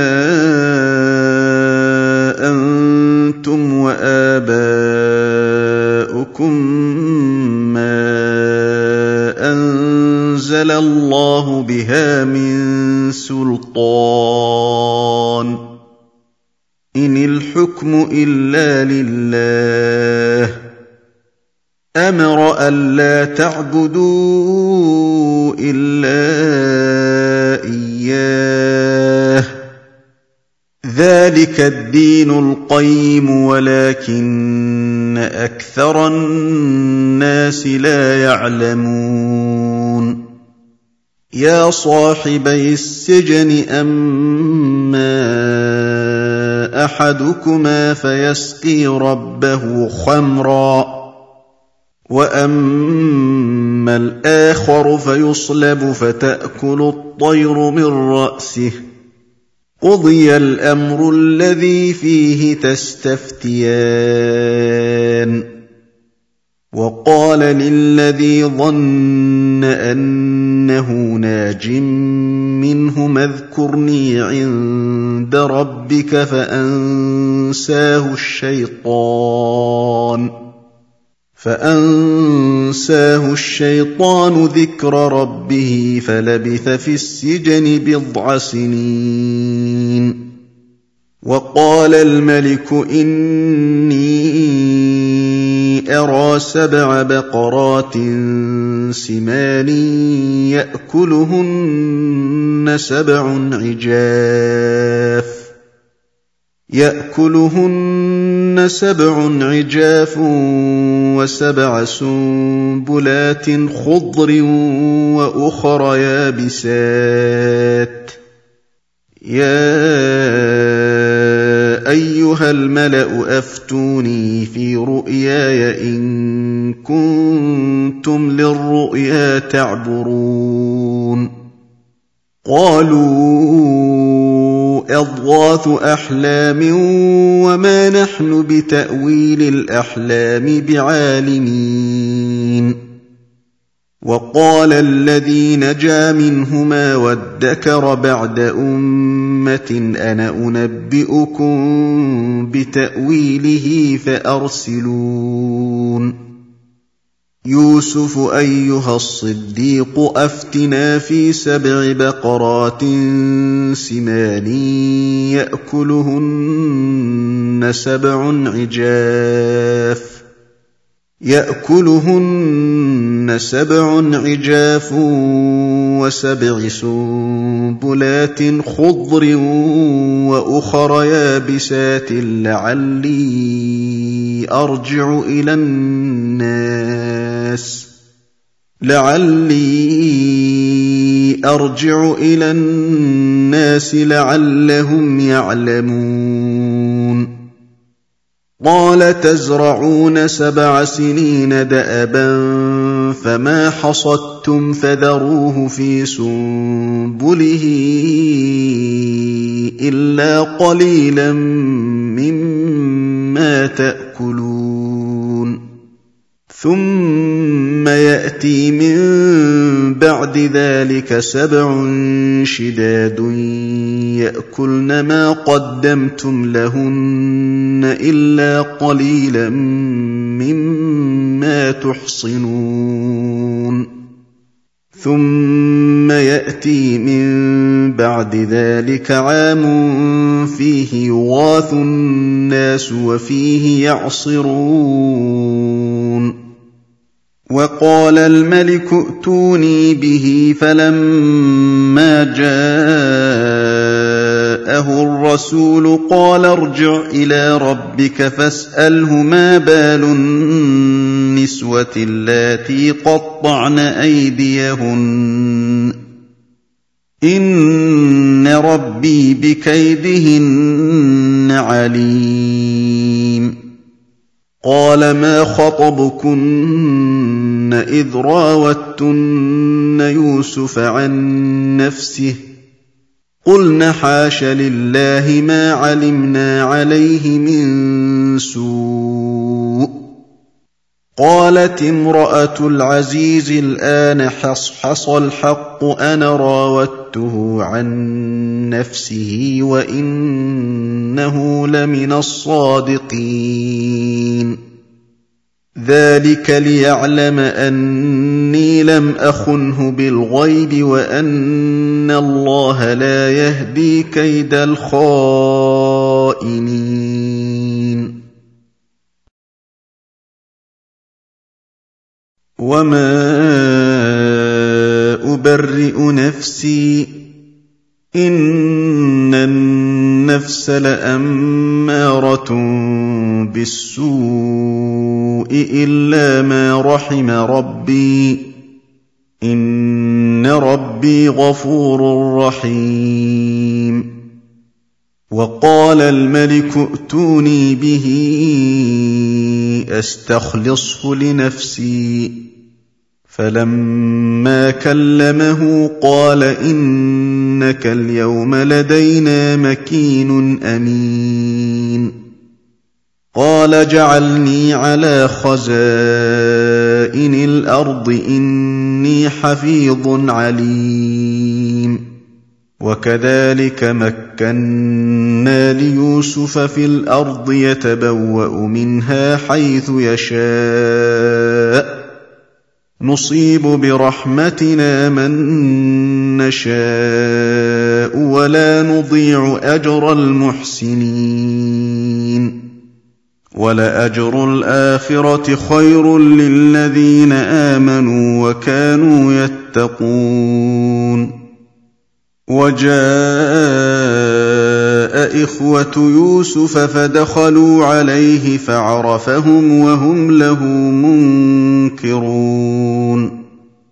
وآباؤكم مِّن سُلْطَانٍ إِنِ الْحُكْمُ إِلَّا لِلَّهِ أَمَرَ أَلَّا تَعْبُدُوا إِلَّا إِيَّاهُ ذَلِكَ الدِّينُ الْقَيِّمُ وَلَٰكِنَّ أَكْثَرَ النَّاسِ لَا يَعْلَمُونَ يَا صَاحِبَيِ السِّجْنِ أَمَّا أَحَدُكُمَا فَيَسْقِي رَبَّهُ خَمْرًا وَأَمَّا الْآخَرُ فَيُصْلَبُ فَتَأْكُلُ الطَّيْرُ مِن رَّأْسِهِ قُضِيَ الْأَمْرُ الَّذِي فِيهِ تَسْتَفْتِيَانِ وَقَالَ لِلَّذِي ظَنَّ أَنَّهُ نَاجٍ مِّنْهُمَا اذْكُرْنِي عِندَ رَبِّكَ فَأَنسَاهُ الشَّيْطَانُ ذِكْرَ رَبِّهِ فَلَبِثَ فِي السِّجْنِ بِضْعَ سِنِينَ وَقَالَ الملك إِنِّي أَرَىٰ 7 بَقَرَاتٍ سِمَانٍ يَأْكُلُهُنَّ سَبْعٌ عِجَافٌ و7 سُنبُلَاتٍ خُضْرٍ وَأُخَرَ يَابِسَاتٍ يَا أَيُّهَا الْمَلَأُ أَفْتُونِي فِي رُؤْيَايَ إِن كُنتُمْ لِلرُّؤْيَا تَعْبُرُونَ قَالُوا أَضْغَاثُ أَحْلَامٍ وَمَا نَحْنُ بِتَأْوِيلِ الْأَحْلَامِ بِعَالِمِينَ وَقَالَ الَّذِي نَجَا مِنْهُمَا وَادَّكَرَ بَعْدَ أُمَّةٍ أَنَا أُنَبِّئُكُم بِتَأْوِيلِهِ فَأَرْسِلُونِ يُوسُفُ أَيُّهَا الصِّدِّيقُ أَفْتِنَا فِي 7 بَقَرَاتٍ سِمَانٍ يَأْكُلُهُنَّ سَبْعٌ عِجَافٌ و7 سُنبُلَاتٍ خُضْرٍ وَأُخَرَ يَابِسَاتٍ لَعَلِّي أَرْجِعُ إِلَى النَّاسِ لَعَلَّهُمْ يَعْلَمُونَ قَالَ تَزْرَعُونَ 7 سِنِينَ دَأَبًا فَمَا حَصَدتُّمْ فَذَرُوهُ فِي سُنبُلِهِ إِلَّا قَلِيلًا مِّمَّا تَأْكُلُونَ ثُمَّ يَأْتِي مِن بَعْدِ ذَلِكَ 7 شِدَادٌ يَأْكُلْنَ مَا قَدَّمْتُمْ لَهُنَّ إِلَّا قَلِيلًا مِّمَّا تُحْصِنُونَ ثُمَّ يَأْتِي مِن بَعْدِ ذَلِكَ عَامٌ فِيهِ يُغَاثُ النَّاسُ وَفِيهِ يَعْصِرُونَ وَقَالَ الْمَلِكُ ائْتُونِي بِهِ فَلَمَّا جَاءَهُ الرَّسُولُ قَالَ ارْجِعْ إِلَىٰ رَبِّكَ فَاسْأَلْهُ مَا بَالُ النِّسْوَةِ اللَّاتِي قَطَّعْنَ أَيْدِيَهُنَّ إِنَّ رَبِّي بِكَيْدِهِنَّ عَلِيمٌ قَالَ مَا خَطْبُكُنَّ إِذْ رَاوَدتُّنَّ يُوسُفَ عَن نَّفْسِهِ قُلْنَ حَاشَ لِلَّهِ مَا عَلِمْنَا عَلَيْهِ مِن سُوءٍ قَالَتِ امْرَأَتُ الْعَزِيزِ الْآنَ حَصْحَصَ الْحَقُّ أَنَا رَاوَدتُّهُ عَن نَّفْسِهِ وَإِنَّهُ لَمِنَ الصَّادِقِينَ ذلك ليعلم أني لم أخنه بالغيب وأن الله لا يهدي كيد الخائنين. وما أبرئ نفسي إن النفس لأمارة بالسوء إلا ما رحم ربي إن ربي غفور رحيم. وقال الملك ائتوني به أستخلصه لنفسي فلما كلمه قال إنك اليوم لدينا مكين أمين. قال جعلني على خزائن الأرض إني حفيظ عليم. وكذلك مكنا ليوسف في الأرض يتبوأ منها حيث يشاء نصيب برحمتنا من نشاء ولا نضيع أجر المحسنين. ولأجر الآخرة خير للذين آمنوا وكانوا يتقون. وجاء إخوة يوسف فدخلوا عليه فعرفهم وهم له منكرون.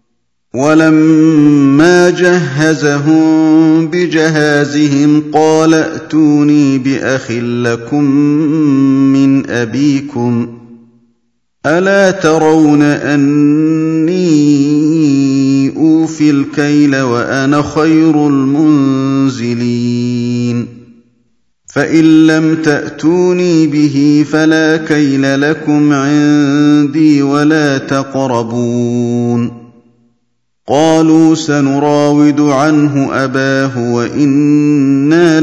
ولما جهزهم بجهازهم قال ائتوني بأخ لكم من أبيكم ألا ترون أني أوفي الكيل وأنا خير المنزلين. فإن لم تأتوني به فلا كيل لكم عندي ولا تقربون. قالوا سنراود عنه أباه وإنا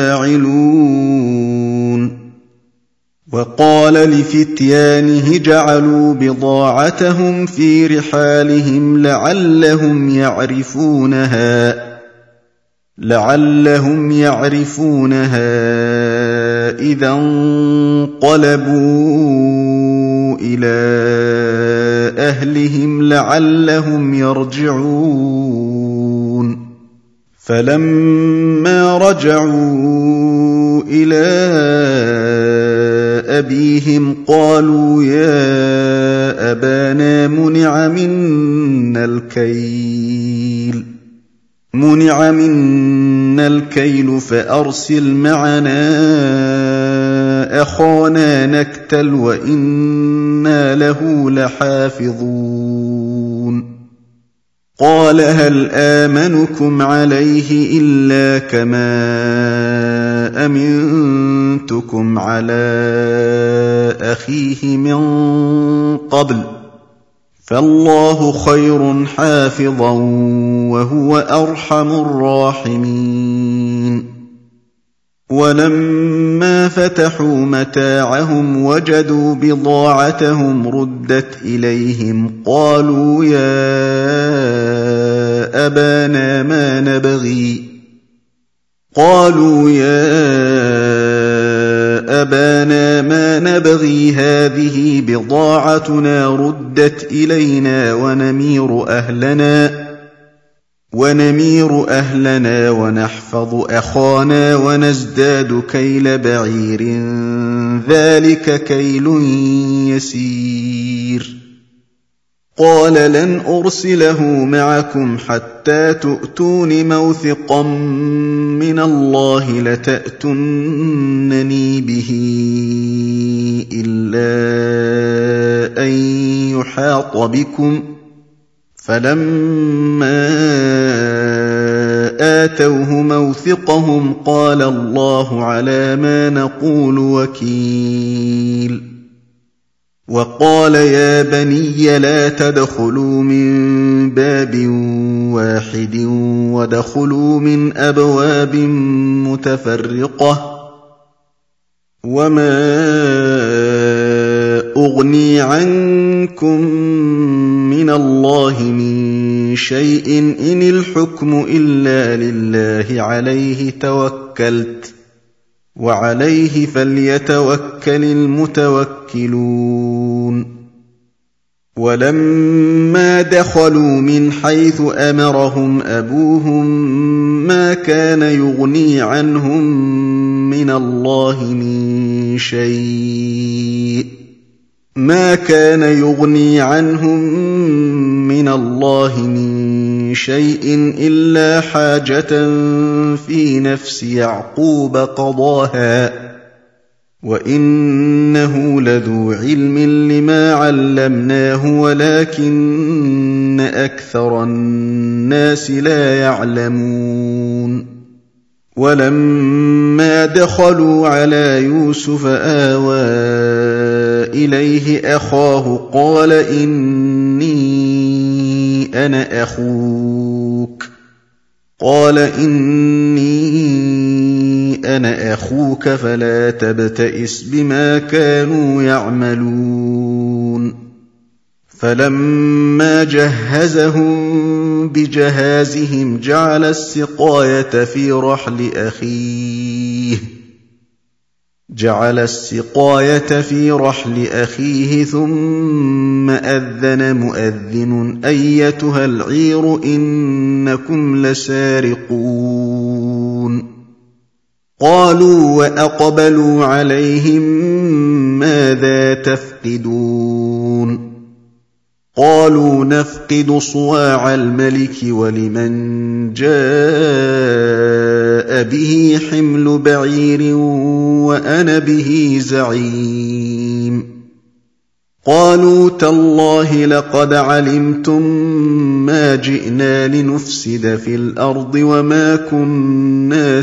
لفاعلون. وقال لفتيانه جعلوا بضاعتهم في رحالهم لعلهم يعرفونها إذا انقلبوا إلى أهلهم لعلهم يرجعون. فلما رجعوا إلى أبيهم قالوا يا أبانا منع منا الكيل فأرسل معنا أخانا نكتل وإنا له لحافظون. قال هل آمنكم عليه إلا كما أمنتكم على أخيه من قبل فالله خير حافظا وهو أرحم الراحمين. ولما فتحوا متاعهم وجدوا بضاعتهم ردت إليهم قالوا يا أبانا ما نبغي هذه بضاعتنا ردت إلينا ونمير أهلنا ونحفظ أخانا ونزداد كيل بعير ذلك كيل يسير. قال لن أرسله معكم حتى تؤتون موثقا من الله لتأتونني به إلا أن يحاط بكم. فلما آتوه موثقهم قال الله على ما نقول وكيل. وقال يا بني لا تدخلوا من باب واحد وادخلوا من أبواب متفرقة وما أغني عنكم منكم من الله من شيء إن الحكم إلا لله عليه توكلت وعليه فليتوكل المتوكلون ولما دخلوا من حيث أمرهم أبوهم ما كان يغني عنهم من الله من شيء إلا حاجة في نفس يعقوب قضاها وإنه لذو علم لما علمناه ولكن أكثر الناس لا يعلمون ولما دخلوا على يوسف آوى إليه أخاه قال إني أنا أخوك فلا تبتئس بما كانوا يعملون فلما جهزهم بجهازهم جعل السقاية في رحل أخيه ثم أذن مؤذن أيتها العير إنكم لسارقون قالوا وأقبلوا عليهم ماذا تفقدون قالوا نفقد صواع الملك ولمن جاء به حمل بعير وأنا به زعيم قالوا تالله لقد علمتم ما جئنا لنفسد في الأرض وما كنا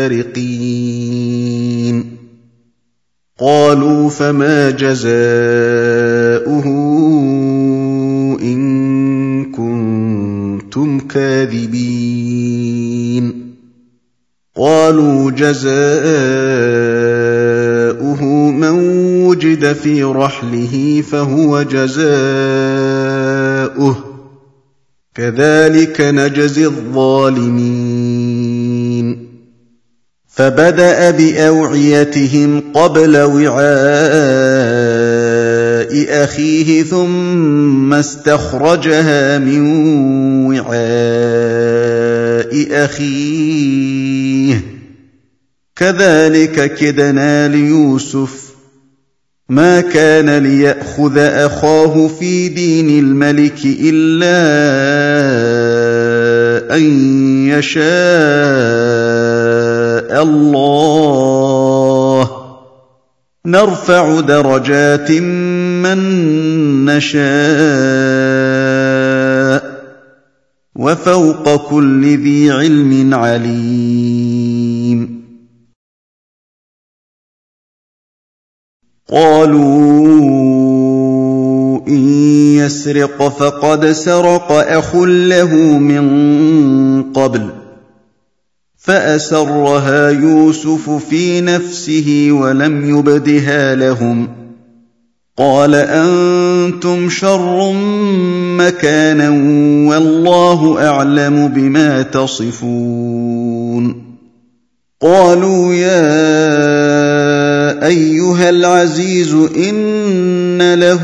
سارقين قالوا فما جزاؤه إن كنتم كاذبين قالوا جزاؤه من وجد في رحله فهو جزاؤه كذلك نجزي الظالمين فبدأ بأوعيتهم قبل وعاء أخيه ثم استخرجها من وعاء أخيه كذلك كدنا ليوسف ما كان ليأخذ أخاه في دين الملك إلا أن يشاء الله نرفع درجات من نشاء وفوق كل ذي علم عليم قالوا إن يسرق فقد سرق أخ له من قبل فأسرها يوسف في نفسه ولم يبدها لهم قال أنتم شر مكانا والله أعلم بما تصفون قالوا يا أيها العزيز إن له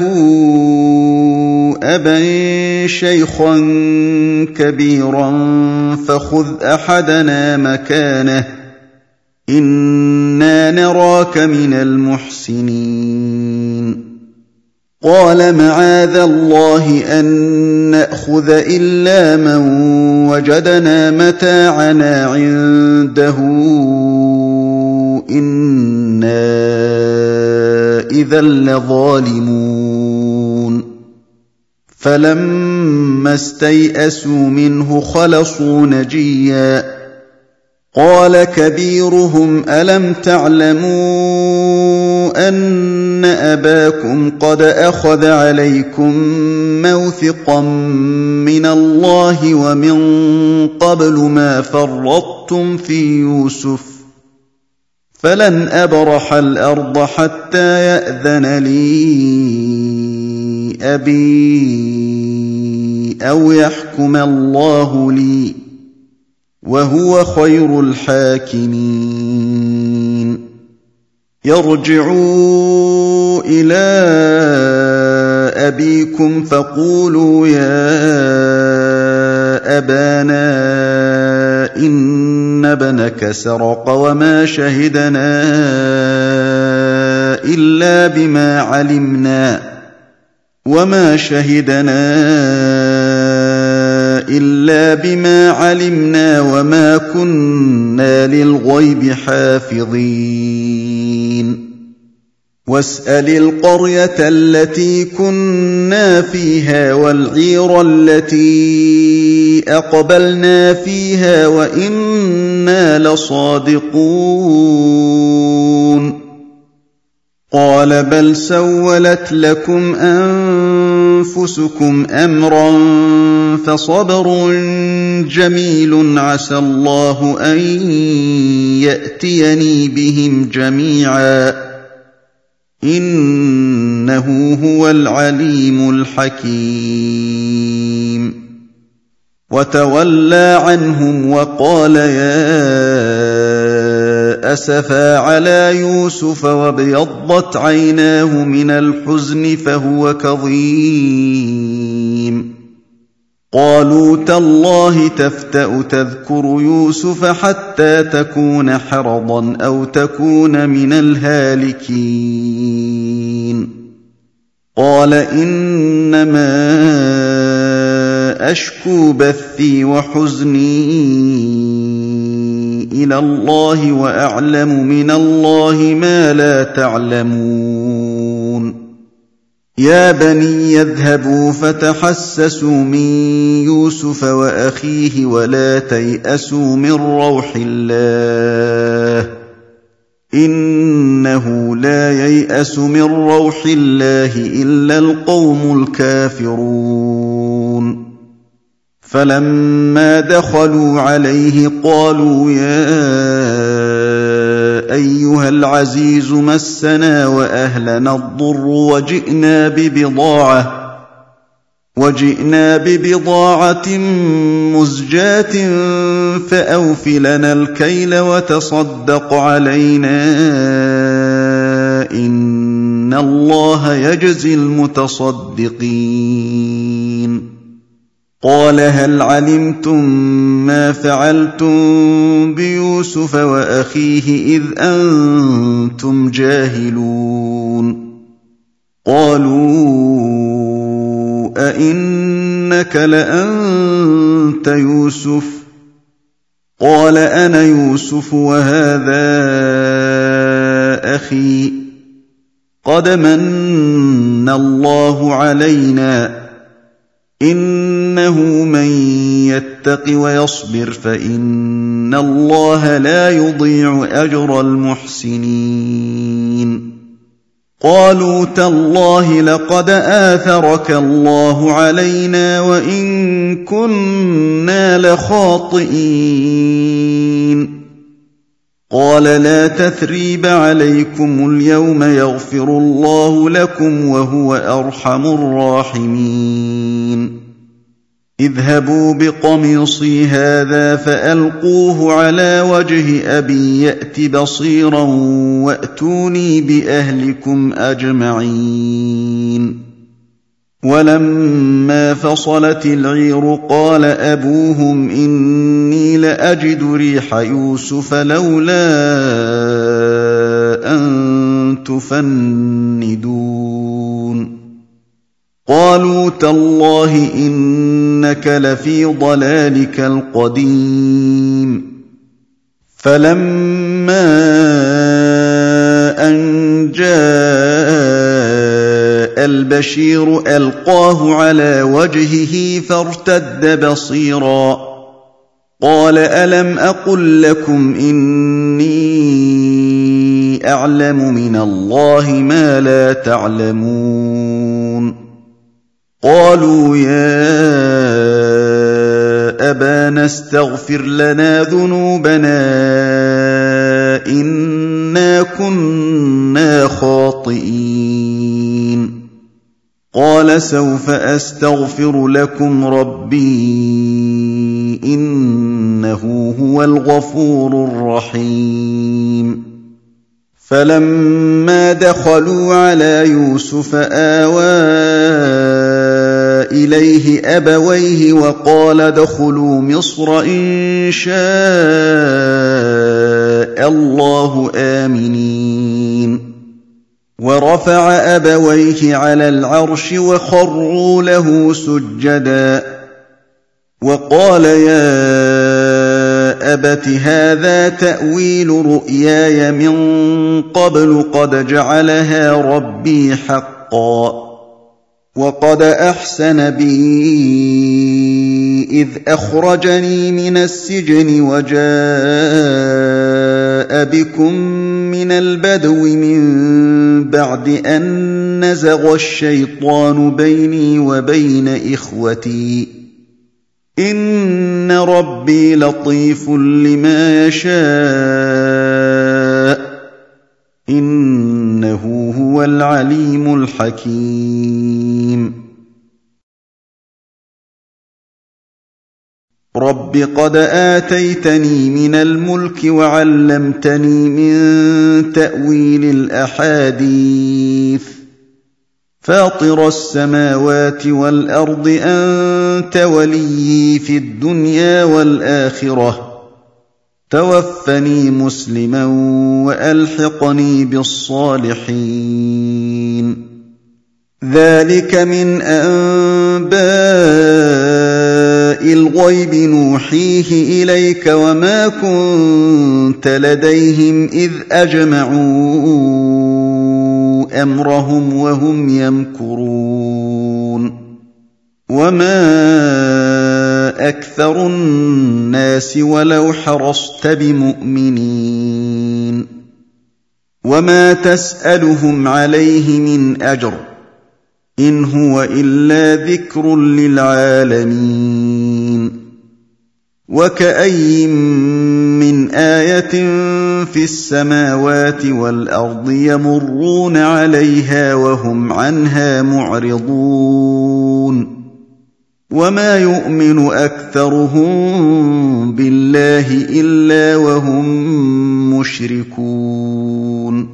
أبا شيخا كبيرا فخذ أحدنا مكانه إنا نراك من المحسنين قال معاذ الله أن نأخذ إلا من وجدنا متاعنا عنده إنا إذا لظالمون فلما استيئسوا منه خلصوا نجيا قال كبيرهم ألم تعلموا أن أباكم قد أخذ عليكم موثقا من الله ومن قبل ما فرطتم في يوسف فلن أبرح الأرض حتى يأذن لي أبي أو يحكم الله لي وهو خير الحاكمين يرجعوا إلى أبيكم فقولوا يا أبانا إن ابنك سرق وما شهدنا إلا بما علمنا وما كنا للغيب حافظين واسأل القرية التي كنا فيها والعير التي أقبلنا فيها وإنا لصادقون قال بل سولت لكم أنفسكم أمرا فصبر جميل عسى الله أن يأتيني بهم جميعا إنه هو العليم الحكيم وتولى عنهم وقال يا أسفا على يوسف وابيضت عيناه من الحزن فهو كظيم قالوا تالله تفتأ تذكر يوسف حتى تكون حرضا أو تكون من الهالكين قال إنما أشكو بثي وحزني إلى الله وأعلم من الله ما لا تعلمون يا بني يذهبوا فتحسسوا من يوسف وأخيه ولا تيأسوا من روح الله إنه لا ييأس من روح الله إلا القوم الكافرون فلما دخلوا عليه قالوا يا أيها العزيز مسنا وأهلنا الضر وجئنا ببضاعة مزجاة فأوف لنا الكيل وتصدق علينا إن الله يجزي المتصدقين قال هل علمتم ما فعلتم بيوسف وأخيه إذ أنتم جاهلون قالوا أئنك لأنت يوسف قال أنا يوسف وهذا أخي قد من الله علينا إنه من يتق ويصبر فإن الله لا يضيع أجر المحسنين قالوا تالله لقد آثرك الله علينا وإن كنا لخاطئين قال لا تثريب عليكم اليوم يغفر الله لكم وهو أرحم الراحمين اذهبوا بقميصي هذا فألقوه على وجه أبي يأت بصيرا وأتوني بأهلكم أجمعين ولما فصلت العير قال أبوهم إني لأجد ريح يوسف لولا أن تفندون قالوا تالله إنك لفي ضلالك القديم فلما أن جاء البشير ألقاه على وجهه فارتد بصيرا قال ألم أقل لكم إني أعلم من الله ما لا تعلمون قالوا يا أبانا استغفر لنا ذنوبنا إنا كنا خاطئين قال سوف أستغفر لكم ربي إنه هو الغفور الرحيم فلما دخلوا على يوسف آوى إليه أبويه وقال ادخلوا مصر إن شاء الله آمنين ورفع أبويه على العرش وخروا له سجدا وقال يا أبت هذا تأويل رؤياي من قبل قد جعلها ربي حقا وقد أحسن بي إذ أخرجني من السجن وجاء بكم من البدو من بعد أن نزغ الشيطان بيني وبين إخوتي إن ربي لطيف لما يشاء إنه هو العليم الحكيم رب قد آتيتني من الملك وعلمتني من تأويل الأحاديث فاطر السماوات والأرض أنت وليي في الدنيا والآخرة توفني مسلما وألحقني بالصالحين ذلك من أنباء الغيب نوحيه إليك وما كنت لديهم إذ أجمعوا أمرهم وهم يمكرون وما أكثر الناس ولو حرصت بمؤمنين وما تسألهم عليه من أجر إن هو إلا ذكر للعالمين وكأي من آية في السماوات والأرض يمرون عليها وهم عنها معرضون وما يؤمن أكثرهم بالله إلا وهم مشركون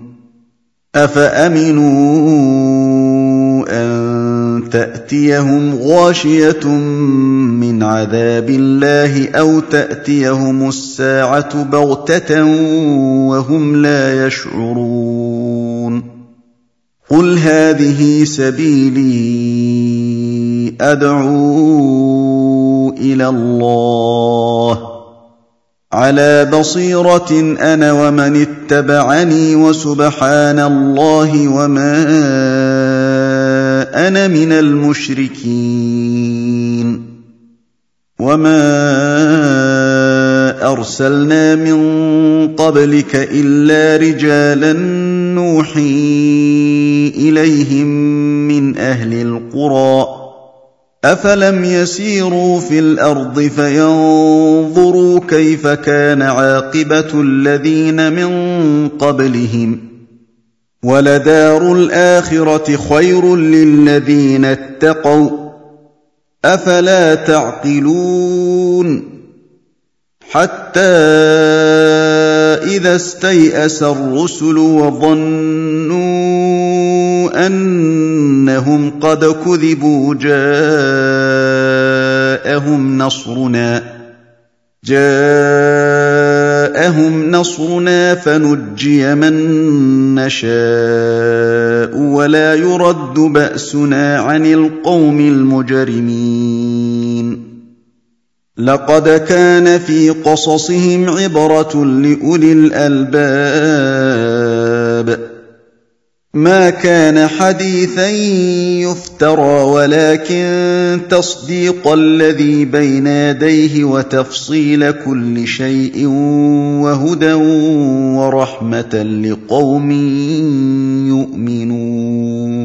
أفأمنوا أن تأتيهم غاشية من عذاب الله أو تأتيهم الساعة بغتة وهم لا يشعرون قل هذه سبيلي أدعو إلى الله على بصيرة أنا ومن اتبعني وسبحان الله وما أنا من المشركين وما أرسلنا من قبلك إلا رجالا نوحي إليهم من أهل القرى أفلم يسيروا في الأرض فينظروا كيف كان عاقبة الذين من قبلهم ولدار الآخرة خير للذين اتقوا أفلا تعقلون حتى إذا استيأس الرسل وظنوا أنهم قد كذبوا جاءهم نصرنا فنجي من نشاء ولا يرد بأسنا عن القوم المجرمين لقد كان في قصصهم عبرة لأولي الألباب ما كان حديثا يفترى ولكن تصديق الذي بين يديه وتفصيل كل شيء وهدى ورحمة لقوم يؤمنون